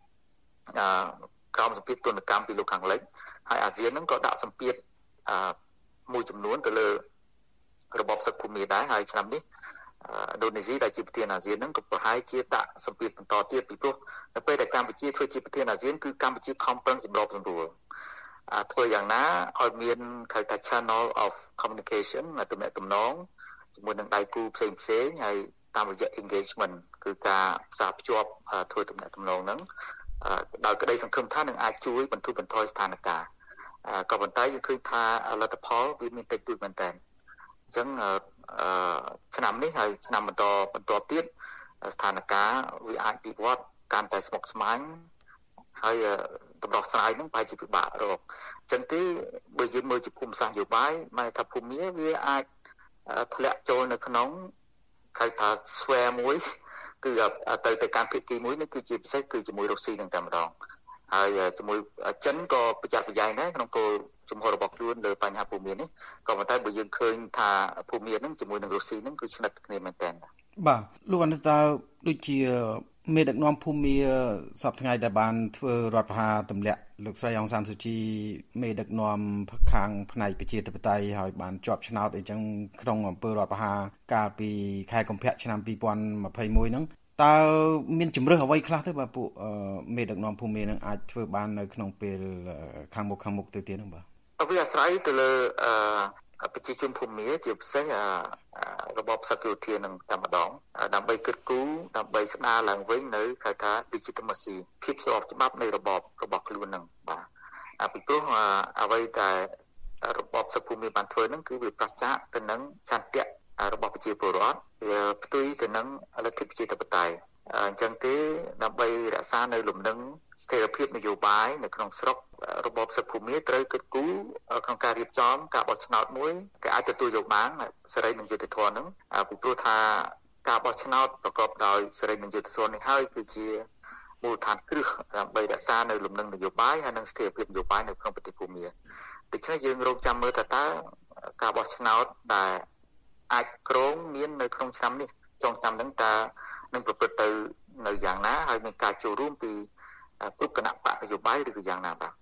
ក្រោមសម្ពាធទណ្ឌកម្មពីលោកខាងលិចហើយអាស៊ានហ្នឹងក៏ដាក់សម្ពាធមួយចំនួនទៅលើរបបសឹកភូមាដែរហើយឆ្នាំនេះឥណ្ឌូនេស៊ីដែលជាប្រធានអាស៊ានហ្នឹងក៏ប្រហែលជាដាក់សម្ពាធបន្តទៀតពីព្រោះនៅពេលដែលកម្ពុជាធ្វើជាប្រធានអាស៊ានគឺកម្ពុជាខំប្រឹងសម្របសម្រួលធ្វើយ៉ាងណាឲ្យមានគេថា channel of communication ទំនាក់ទំនងជាមួយនឹងដៃគូផ្សេងហើយតាមរយៈ engagement គឺការផ្សារភ្ជាប់ធ្វើទំនាក់ទំនងហ្នឹងដោយក្តីសង្ឃឹមថានឹងអាចជួយបន្ធូរបន្ថយស្ថានភាពក៏ប៉ុន្តែយើងឃើញថាលទ្ធផលវាមានតិចតួចមែនតើអញ្ចឹងឆ្នាំនេះហើយឆ្នាំបន្តទៀតស្ថានភាពវាអាចវិវត្តកាន់តែស្មុគស្មាញហើយតម្រោះស្រាយនឹងប្រហែលជាពិបាករកអញ្ចឹងទេបើយើងមើលជាភូមិសាស្ត្រនយោបាយមកថាភូមិវាអាចធ្លាក់ចូលនៅក្នុងគេថាស្វែមួយគឺទៅកាន់ភាគីមួយនេះគឺជាពិសេសគឺជាមួយរុស្ស៊ីនឹងតែម្ដងហើយជាមួយចិនក៏ប្រយ័ត្នប្រយែងដែរក្នុងគោលជំហររបស់ខ្លួនលើបញ្ហាភូមិនេះក៏ប៉ុន្តែបើយើងឃើញថាភូមិនឹងជាមួយនឹងរុស្ស៊ីនឹងគឺស្និទ្ធគ្នាមែនទែនបាទលោកអនុតាដូចជាមេដឹកនាំភូមិសប្តាហ៍ថ្ងៃដែលបានធ្វើរដ្ឋប្រហារទម្លាក់លោកស្រីអង្សានស៊ូជីមេដឹកនាំខាងផ្នែកប្រជាធិបតេយ្យហើយបានជាប់ឆ្នោតអីចឹងក្នុងអំពើរដ្ឋប្រហារកាលពីខែកុម្ភៈឆ្នាំ2021ហ្នឹងតើមានជំរឿសអ្វីខ្លះទេបាទពួកមេដឹកនាំភូមិនឹងអាចធ្វើបាននៅក្នុងពេលខាងមុខទៅទៀតហ្នឹងបាទវាអាស្រ័យទៅលើប្រជាជនភូមិជាពិសេសរបបសឹកយោធានឹងតែម្ដងដើម្បីគិតគូរដើម្បីស្ដារឡើងវិញនៅគេថា legitimacy ភាពស្របច្បាប់នៃរបបរបស់ខ្លួននឹងបាទពីព្រោះអ្វីដែលរបបសឹកភូមិបានធ្វើនឹងគឺវាប្រឆាំងទៅនឹងឆន្ទៈរបស់ប្រជាពលរដ្ឋវាផ្ទុយទៅនឹងលទ្ធិប្រជាធិបតេយ្យអញ្ចឹងទេដើម្បីរក្សានៅលំនឹងស្ថិរភាពនយោបាយនៅក្នុងស្រុករបបសឹកភូមិត្រូវគិតគូរក្នុងការរៀបចំការបោះឆ្នោតមួយគេអាចទទួលយកបានសេរីនិងយុត្តិធម៌ហ្នឹងពីព្រោះថាការបោះឆ្នោតប្រកបដោយសេរីនិងយុត្តិធម៌នេះហើយគឺជាមូលដ្ឋានគ្រឹះដើម្បីរក្សានៅលំនឹងនយោបាយហើយនិងស្ថិរភាពនយោបាយនៅក្នុងប្រទេសភូមិដូច្នេះយើងរងចាំមើលតើការបោះឆ្នោតដែលអាចគ្រោងមាននៅក្នុងឆ្នាំនេះចុងឆ្នាំហ្នឹងតើនឹងប្រព្រឹត្តទៅនៅយ៉ាងណាហើយមានការចូលរួមពីគ្រប់គណៈបកនយោបាយឬក៏យ៉ាងណាបាទ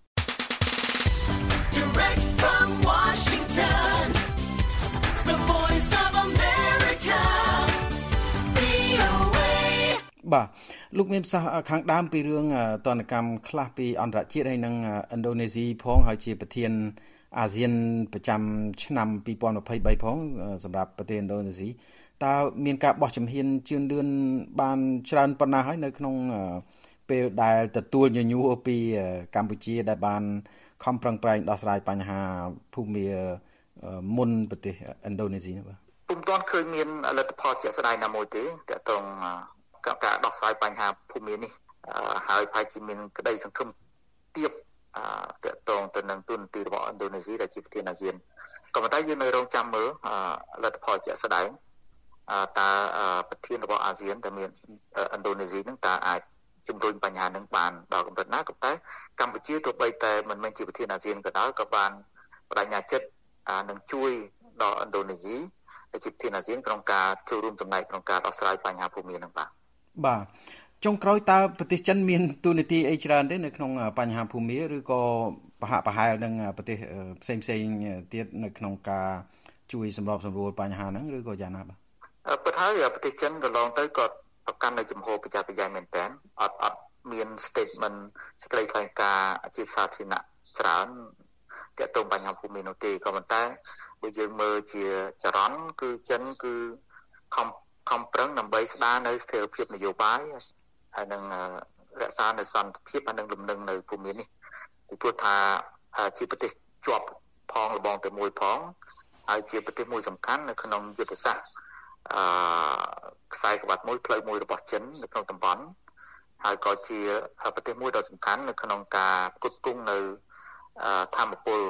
Direct from Washington The Voice of America VOA បាទលោកមានប្រសាសន៍ខាងដើមពីរឿងទណ្ឌកម្មខ្លះពីអន្តរជាតិហើយនិងឥណ្ឌូនេស៊ីផងហើយជាប្រធានអាស៊ានប្រចាំឆ្នាំ2023ផងសម្រាប់ប្រទេសឥណ្ឌូនេស៊ីតើមានការបោះជំហានជឿនលឿនបានច្រើនប៉ុណ្ណាហើយនៅក្នុងពេលដែលទទួលញញួរពីកម្ពុជាដែលបានខំប្រឹងប្រែងដោះស្រាយបញ្ហាភូមិមុនប្រទេសឥណ្ឌូនេស៊ីនេះបាទពុំទាន់ឃើញមានលទ្ធផលជាក់ស្ដែងណាមួយទេទាក់ទងការដោះស្រាយបញ្ហាភូមិនេះហើយប្រហែលជាមានក្តីសង្ឃឹមទាបទាក់ទងទៅនឹងទូនទីរបស់ឥណ្ឌូនេស៊ីដែលជាប្រធានអាស៊ានក៏ប៉ុន្តែយើងនៅរងចាំមើលលទ្ធផលជាក់ស្ដែងតើប្រធានរបស់អាស៊ានដែលមានឥណ្ឌូនេស៊ីនឹងតើអាចជំរុញបញ្ហានឹងបានដល់កម្រិតណាក៏តែកម្ពុជាទោះបីតែមិនមែនជាប្រធានអាស៊ានក៏ដោយក៏បានបដិញ្ញាចិត្តនឹងជួយដល់ឥណ្ឌូនេស៊ីដែលជាប្រធានអាស៊ានក្នុងការចូលរួមចំណែកក្នុងការដោះស្រាយបញ្ហាភូមិនឹងបាទចុងក្រោយតើប្រទេសចិនមានទូនាទីអីច្រើនទេនៅក្នុងបញ្ហាភូមិឬក៏ប្រហាក់ប្រហែលនឹងប្រទេសផ្សេងទៀតនៅក្នុងការជួយសម្របសម្រួលបញ្ហាហ្នឹងឬក៏យ៉ាងណាបាទពិតហើយប្រទេសចិនកន្លងទៅក៏ប្រកាន់នៅចំហបច្ចេកវិទ្យាមែនតើអត់មាន statement សេចក្តីថ្លែងការណ៍ជាសាធារណៈច្រើនទាក់ទងបញ្ហាភូមិនោះទេក៏ប៉ុន្តែបើយើងមើលជាចរន្តគឺចិនគឺខំប្រឹងដើម្បីស្ដារនៅស្ថិរភាពនយោបាយហើយនឹងរក្សានៅសន្តិភាពហើយនឹងលំនឹងនៅភូមិនេះពីព្រោះថាជាប្រទេសជាប់ផងរបងតែមួយផងហើយជាប្រទេសមួយសំខាន់នៅក្នុងយុទ្ធសាស្ត្រខ្សែក្បាត់មួយផ្លូវមួយរបស់ចិននៅក្នុងតំបន់ហើយក៏ជាប្រទេសមួយដ៏សំខាន់នៅក្នុងការផ្គត់ផ្គង់នៅធម្មពល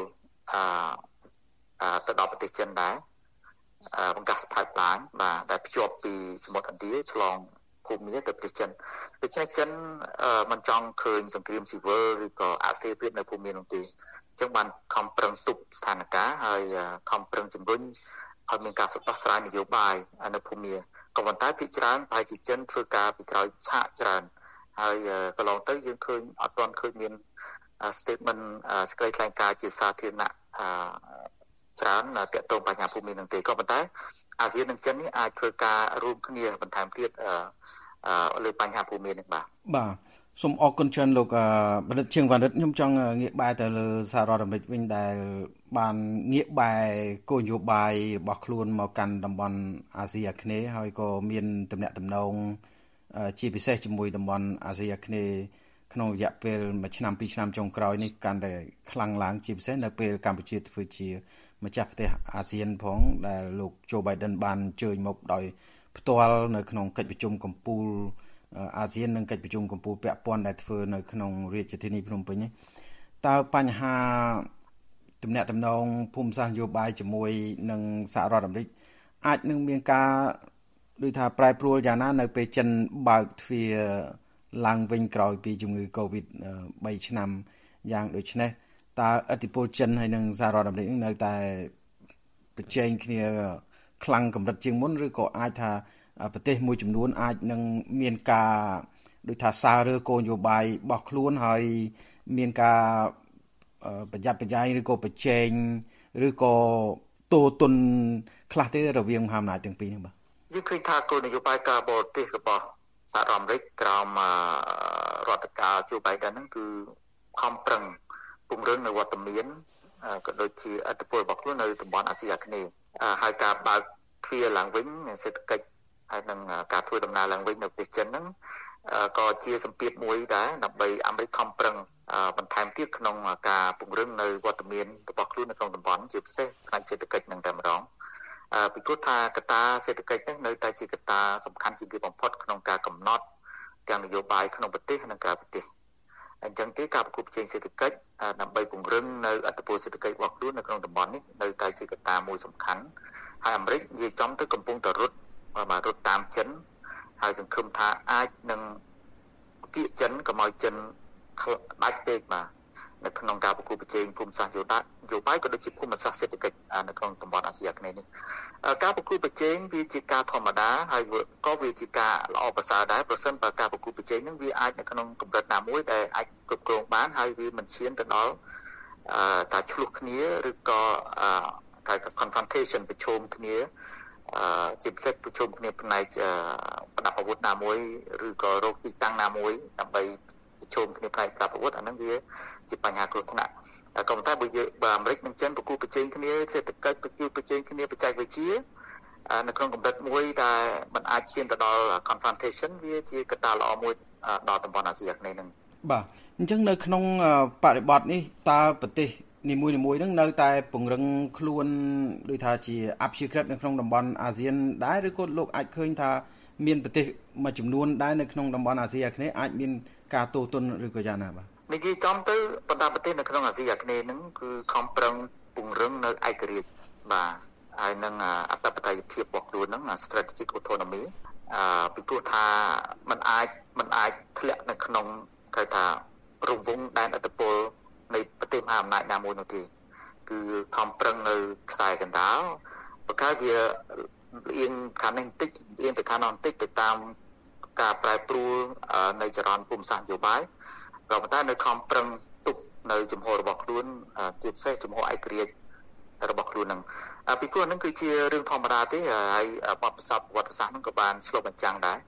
ទៅដល់ប្រទេសចិនដែរបង្កាស pipeline បាទដែលភ្ជាប់ពីសមុទ្រឥណ្ឌាឆ្លងភូមិទៅប្រទេសចិនដូច្នេះចិនមិនចង់ឃើញសង្គ្រាមស៊ីវិលឬក៏អស្ថិរភាពនៅភូមិនោះទេអញ្ចឹងបានខំប្រឹងទប់ស្ថានភាពហើយខំប្រឹងជំរុញឲ្យមានការដោះស្រាយនយោបាយនៅភូមិក៏ប៉ុន្តែភាគច្រើនប្រហែលជាចិនធ្វើការពីក្រោយឆាកច្រើនហើយកន្លងទៅយើងឃើញអត់ទាន់ឃើញមាន statement សេចក្តីថ្លែងការណ៍ជាសាធារណៈច្រើនទាក់ទងបញ្ហាភូមិនឹងទេក៏ប៉ុន្តែអាស៊ាននិងចិននេះអាចធ្វើការរួមគ្នាបន្ថែមទៀតលើបញ្ហាភូមិនេះបាទសូមអរគុណច្រើនលោកបណ្ឌិតជាងវណ្ណរិទ្ធខ្ញុំចង់ងាកបែរទៅលើសហរដ្ឋអាមេរិកវិញដែលបានងាកបែរគោលនយោបាយរបស់ខ្លួនមកកាន់តំបន់អាស៊ីអាគ្នេយ៍ហើយក៏មានទំនាក់ទំនងជាពិសេសជាមួយតំបន់អាស៊ីអាគ្នេយ៍ក្នុងរយៈពេល1ឆ្នាំ2ឆ្នាំចុងក្រោយនេះកាន់តែខ្លាំងឡើងជាពិសេសនៅពេលកម្ពុជាធ្វើជាម្ចាស់ប្រទេសអាស៊ានផងដែលលោក Joe Biden បានអញ្ជើញមកដោយផ្ទាល់នៅក្នុងកិច្ចប្រជុំកំពូលអាស៊ាននិងកិច្ចប្រជុំកំពូលពាក់ព័ន្ធដែលធ្វើនៅក្នុងរាជធានីភ្នំពេញនេះតើបញ្ហាទំនាក់ទំនងភូមិសាស្ត្រនយោបាយជាមួយនឹងសហរដ្ឋអាមេរិកអាចនឹងមានការដូចថាប្រែប្រួលយ៉ាងណានៅពេលចិនបើកទ្វារឡើងវិញក្រោយពីជំងឺ Covid 3ឆ្នាំយ៉ាងដូចនេះតើឥទ្ធិពលចិនហើយនិងសហរដ្ឋអាមេរិកនៅតែប្រជែងគ្នាខ្លាំងកម្រិតជាងមុនឬក៏អាចថាប្រទេសមួយចំនួនអាចនឹងមានការដូចថាសាររើគោលនយោបាយរបស់ខ្លួនហើយមានការប្រយ័ត្នប្រយែងឬក៏ប្រជែងឬក៏តូទុនខ្លះទេរវាងមហាអំណាចទាំងពីរនេះបាទយើងឃើញថាគោលនយោបាយការបរទេសរបស់សហរដ្ឋអាមេរិកក្រោមរដ្ឋការ Joe Biden ហ្នឹងគឺខំប្រឹងពង្រឹងនៅវត្តមានក៏ដូចជាឥទ្ធិពលរបស់ខ្លួននៅតំបន់អាស៊ីអាគ្នេយ៍ហើយការបើកទ្វារឡើងវិញសេដ្ឋកិច្ចហើយនឹងការធ្វើដំណើរឡើងវិញនៅប្រទេសចិនហ្នឹងក៏ជាសម្ពាធមួយដែរដើម្បីអាមេរិកខំប្រឹងបន្ថែមទៀតក្នុងការពង្រឹងនៅវត្តមានរបស់ខ្លួននៅក្នុងតំបន់ជាពិសេសផ្នែកសេដ្ឋកិច្ចនឹងតែម្ដងពីព្រោះថាកត្តាសេដ្ឋកិច្ចនេះនៅតែជាកត្តាសំខាន់ជាងគេបំផុតក្នុងការកំណត់ទាំងនយោបាយក្នុងប្រទេសនិងក្រៅប្រទេសអញ្ចឹងទេការប្រកួតប្រជែងសេដ្ឋកិច្ចដើម្បីពង្រឹងនៅអធិបតេយ្យសេដ្ឋកិច្ចរបស់ខ្លួននៅក្នុងតំបន់នេះនៅតែជាកត្តាមួយសំខាន់ហើយអាមេរិកនិយាយចំទៅកំពុងតែរត់តាមចិនហើយសង្ឃឹមថាអាចនឹងគៀកចិនកុំឲ្យចិនដាច់ពេកបាទនៅក្នុងការប្រកួតប្រជែងភូមិសាស្ត្រនយោបាយក៏ដូចជាភូមិសាស្ត្រសេដ្ឋកិច្ចនៅក្នុងតំបន់អាស៊ីអាគ្នេយ៍នេះការប្រកួតប្រជែងវាជាការធម្មតាហើយក៏វាជាការល្អប្រសើរដែរប្រសិនបើការប្រកួតប្រជែងនឹងវាអាចនៅក្នុងកម្រិតណាមួយដែលអាចគ្រប់គ្រងបានហើយវាមិនឈានទៅដល់ការឆ្លោះគ្នាឬក៏ការ confrontation ប្រឈមគ្នាជាពិសេសប្រជុំគ្នាផ្នែកប្រដាប់អាវុធណាមួយឬក៏រកទីតាំងណាមួយដើម្បីប្រជុំគ្នាផ្នែកប្រដាប់អាវុធអាហ្នឹងវាជាបញ្ហាគ្រោះថ្នាក់ក៏ប៉ុន្តែបើអាមេរិកនិងចិនប្រគល់ប្រជែងគ្នាសេដ្ឋកិច្ចប្រគល់ប្រជែងគ្នាបច្ចេកវិទ្យានៅក្នុងកម្រិតមួយដែលมันអាចឈានទៅដល់ confrontation វាជាកត្តាល្អមួយដល់តំបន់អាស៊ីអាគ្នេយ៍ហ្នឹងបាទអញ្ចឹងនៅក្នុងបរិបទនេះតើប្រទេសនីមួយៗហ្នឹងនៅតែពង្រឹងខ្លួនដូចថាជាអព្យាក្រឹតនៅក្នុងតំបន់អាស៊ានដែរឬក៏លោកអាចឃើញថាមានប្រទេសមួយចំនួនដែរនៅក្នុងតំបន់អាស៊ីអាគ្នេយ៍អាចមានការទោទនឬក៏យ៉ាងណាបាទនិយាយចំទៅបណ្ដាប្រទេសនៅក្នុងអាស៊ីអាគ្នេយ៍ហ្នឹងគឺខំប្រឹងពង្រឹងនៅឯករាជ្យបាទហើយនឹងអធិបតេយ្យភាពរបស់ខ្លួនហ្នឹង strategic autonomy ពីព្រោះថាมันអាចធ្លាក់នៅក្នុងគេថារង្វង់ដែនឥទ្ធិពលនៃប្រទេសមហាអំណាចណាមួយនោះទេគឺខំប្រឹងនៅខ្សែកណ្ដាលប្រកាសវាលៀងខាងនេះបន្តិចលៀងទៅខាងនោះបន្តិចទៅតាមការប្រែប្រួលនៃចរន្តភូមិសាស្ត្រនយោបាយក៏ប៉ុន្តែនៅខំប្រឹងទប់នៅជំហររបស់ខ្លួនជាពិសេសជំហរឯករាជ្យរបស់ខ្លួននឹងពីព្រោះហ្នឹងគឺជារឿងធម្មតាទេហើយបទពិសោធន៍ប្រវត្តិសាស្ត្រហ្នឹងក៏បានឆ្លុះបញ្ចាំងដែរ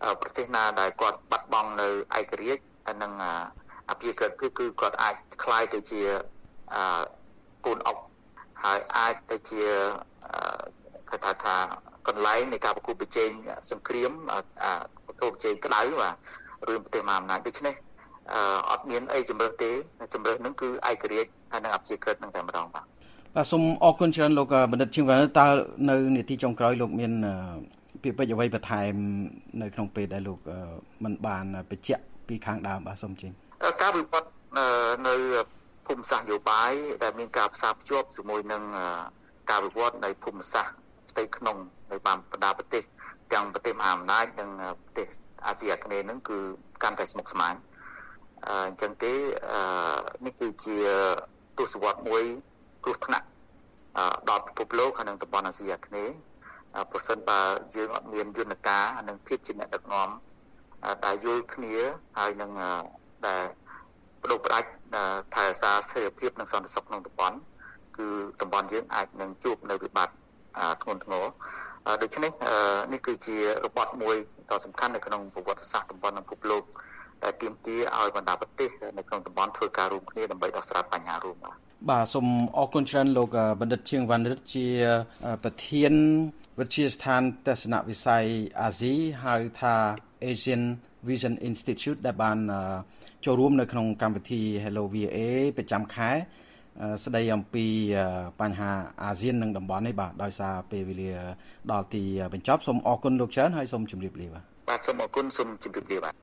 ប្រទេសណាដែលគាត់បាត់បង់នៅឯករាជ្យនិងអភិក្រិតគឺគាត់អាចคล้ายទៅជាកូនអុកហើយអាចទៅជាគេថាកន្លែងនៃការប្រគល់ប្រជែងសង្គ្រាមប្រគល់ប្រជែងក្តៅបាទរឿងប្រទេសមហាអំណាចដូច្នេះអត់មានអីជំរើសទេជំរើសនឹងគឺឯករាជ្យហើយនិងអភិក្រិតនឹងតែម្ដងបាទសូមអរគុណច្រើនលោកបណ្ឌិតឈឹមវណ្ណតើនៅនីតិចុងក្រោយលោកមានពាក្យពេចន៍អ្វីបន្ថែមនៅក្នុងពេលដែលលោកមិនបានបញ្ជាក់ពីខាងដើមបាទសូមជិញការវិវត្តនៅភូមិសាស្ត្រនយោបាយដែលមានការផ្សារភ្ជាប់ជាមួយនឹងការវិវត្តនៃភូមិសាស្ត្រផ្ទៃក្នុងនៃបណ្ដាប្រទេសទាំងប្រទេសមហាអំណាចនិងប្រទេសអាស៊ីអាគ្នេយ៍ហ្នឹងគឺកាន់តែស្មុគស្មាញអញ្ចឹងទេនេះគឺជាទស្សវត្សមួយគ្រោះថ្នាក់ដល់ពិភពលោកហើយនិងតំបន់អាស៊ីអាគ្នេយ៍ប្រសិនបើយើងអត់មានយន្តការនិងភាពជាអ្នកដឹកនាំដែលយល់គ្នាហើយនឹងដែលបដូរផ្ដាច់ថែរក្សាស្ថិរភាពនិងសន្តិសុខក្នុងតំបន់គឺតំបន់យើងអាចនឹងជួបនៅវិបត្តិធ្ងន់ធ្ងរដូច្នេះនេះគឺជារបត់មួយដ៏សំខាន់នៅក្នុងប្រវត្តិសាស្ត្រតំបន់និងពិភពលោកដែលទាមទារឲ្យបណ្ដាប្រទេសនៅក្នុងតំបន់ធ្វើការរួមគ្នាដើម្បីដោះស្រាយបញ្ហារួមបាទសូមអរគុណច្រើនលោកបណ្ឌិតឈៀងវណ្ណរិទ្ធជាប្រធានវិទ្យាស្ថានទស្សនវិស័យអាស៊ីហៅថា Asian Vision Institute ដែលបានចូលរួមនៅក្នុងកម្មវិធី Hello VA ប្រចាំខែស្ដីអំពីបញ្ហាអាស៊ាននិងតំបន់នេះបាទដោយសារពេលវេលាដល់ទីបញ្ចប់សូមអរគុណលោកច្រើនហើយសូមជម្រាបលាបាទសូមអរគុណសូមជម្រាបលាបាទ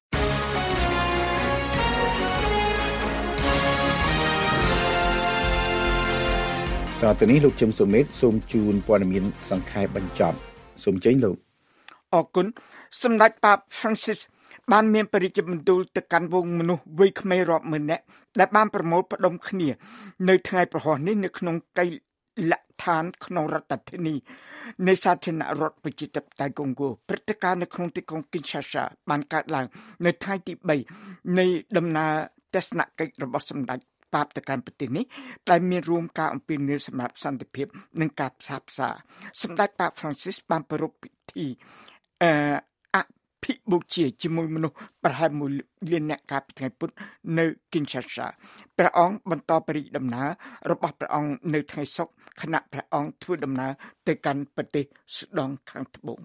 តទៅនេះលោកជឹមសុមេតសូមជូនព័ត៌មានសង្ខេបបញ្ចប់សូមចេញលោកអរគុណសម្ដេចប៉ាប Francis បានមានបរិយាបន្ទូលទៅកាន់វងមនុស្សវ័យក្មេងរាប់ម៉ឺននាក់ដែលបានប្រមូលផ្ដុំគ្នានៅថ្ងៃប្រហោះនេះនៅក្នុងកៃលដ្ឋានក្នុងរដ្ឋធានីនៃសាធារណរដ្ឋប្រជាធិបតេយ្យកុងហ្គោព្រឹត្តិការណ៍នៅក្នុងទីក្រុង Kinshasa បានកើតឡើងនៅថ្ងៃទី3នៃដំណើរទស្សនកិច្ចរបស់សម្ដេចប៉ាបទៅកាន់ប្រទេសនេះដែលមានរួមការអំពាវនាវសម្រាប់សន្តិភាពនិងការផ្សះផ្សាសម្ដេចប៉ាប Francis បានប្រារព្ធពិធីភិបូជាជាមួយមនុស្សប្រហែល1លានអ្នកកាលពីថ្ងៃពុធនៅ Kinshasa ព្រះអង្គបន្តបរិយាដំណើររបស់ព្រះអង្គនៅថ្ងៃសុក្រខណៈព្រះអង្គធ្វើដំណើរទៅកាន់ប្រទេសស៊ូដង់ខាងត្បូង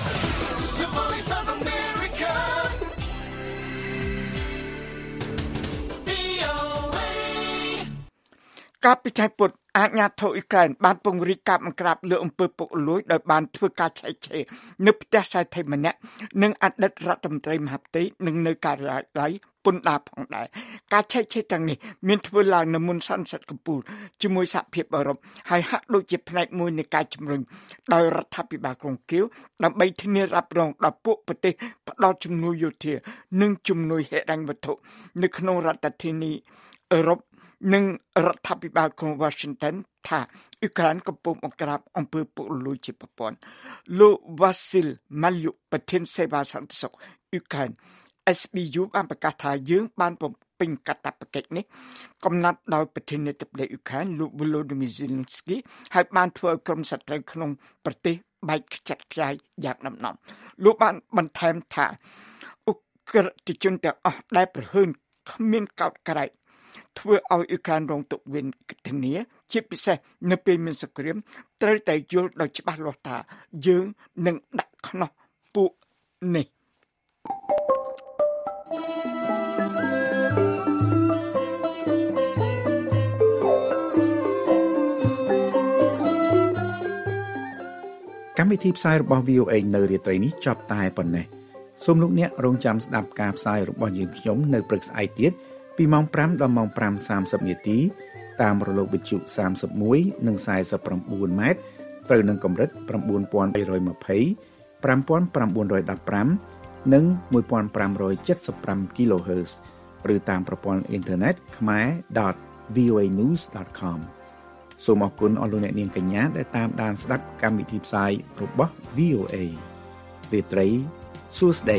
កាលពីថ្ងៃពុធអាជ្ញាធរអ៊ុយក្រែនបានពង្រីកការបង្ក្រាបលើអំពើពុករលួយដោយបានធ្វើការឆែកឆេរនៅផ្ទះសាធារណៈម្នាក់និងអតីតរដ្ឋមន្ត្រីមហាផ្ទៃនិងនៅការិយាល័យពន្ធដារផងដែរការឆែកឆេរទាំងនេះមានធ្វើឡើងនៅមុនសន្និសីទកំពូលជាមួយសហភាពអឺរ៉ុបហើយហាក់ដូចជាផ្នែកមួយនៃការជំរុញដោយរដ្ឋាភិបាលក្រុងគៀវដើម្បីធានារ៉ាប់រងដល់ពួកប្រទេសផ្ដល់ជំនួយយោធានិងជំនួយហិរញ្ញវត្ថុនៅក្នុងរដ្ឋធានីអឺរ៉ុបនិងរដ្ឋាភិបាលក្រុង Washington ថាអ៊ុយក្រែនកំពុងបង្ក្រាបអំពើពុករលួយជាប្រព័ន្ធលោក Vasil Malyuk ប្រធានសេវាសន្តិសុខអ៊ុយក្រែន SBU បានប្រកាសថាយើងបានបំពេញកាតព្វកិច្ចនេះកំណត់ដោយប្រធានាធិបតីអ៊ុយក្រែនលោក Volodymyr Zelensky ហើយបានធ្វើឲ្យក្រុមសត្រូវក្នុងប្រទេសបែកខ្ចាត់ខ្ចាយយ៉ាងដំណំលោកបានបន្ថែមថាអ៊ុក្រិតជនទាំងអស់ដែលប្រហើនគ្មានកោតក្រែងធ្វើឲ្យអ៊ុយក្រែនរងទុក្ខវេទនាជាពិសេសនៅពេលមានសង្គ្រាមត្រូវតែយល់ដោយច្បាស់លាស់ថាយើងនឹងដាក់ខ្នោះពួកនេះកម្មវិធីផ្សាយរបស់ VOA នៅរាត្រីនេះចប់តែប៉ុណ្ណេះសូមលោកអ្នករងចាំស្ដាប់ការផ្សាយរបស់យើងខ្ញុំនៅព្រឹកស្អែកទៀតពីម៉ោង5ដល់ម៉ោង 5:30 នាទីតាមរលកវិទ្យុ31និង49ម៉ែត្រត្រូវនឹងកម្រិត 9320 5915 និង 1575 kHz ឬតាមប្រព័ន្ធអ៊ីនធឺណិត khmer.voanews.com សូមអរគុណអស់លោកអ្នកនាងកញ្ញាដែលតាមដានស្ដាប់កម្មវិធីផ្សាយរបស់ VOA រាត្រីសួស្តី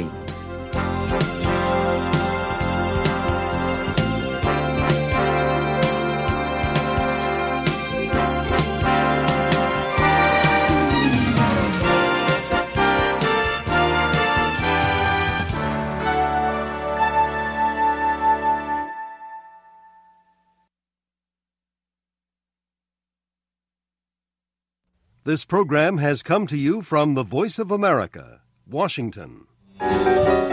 This program has come to you from the Voice of America, Washington.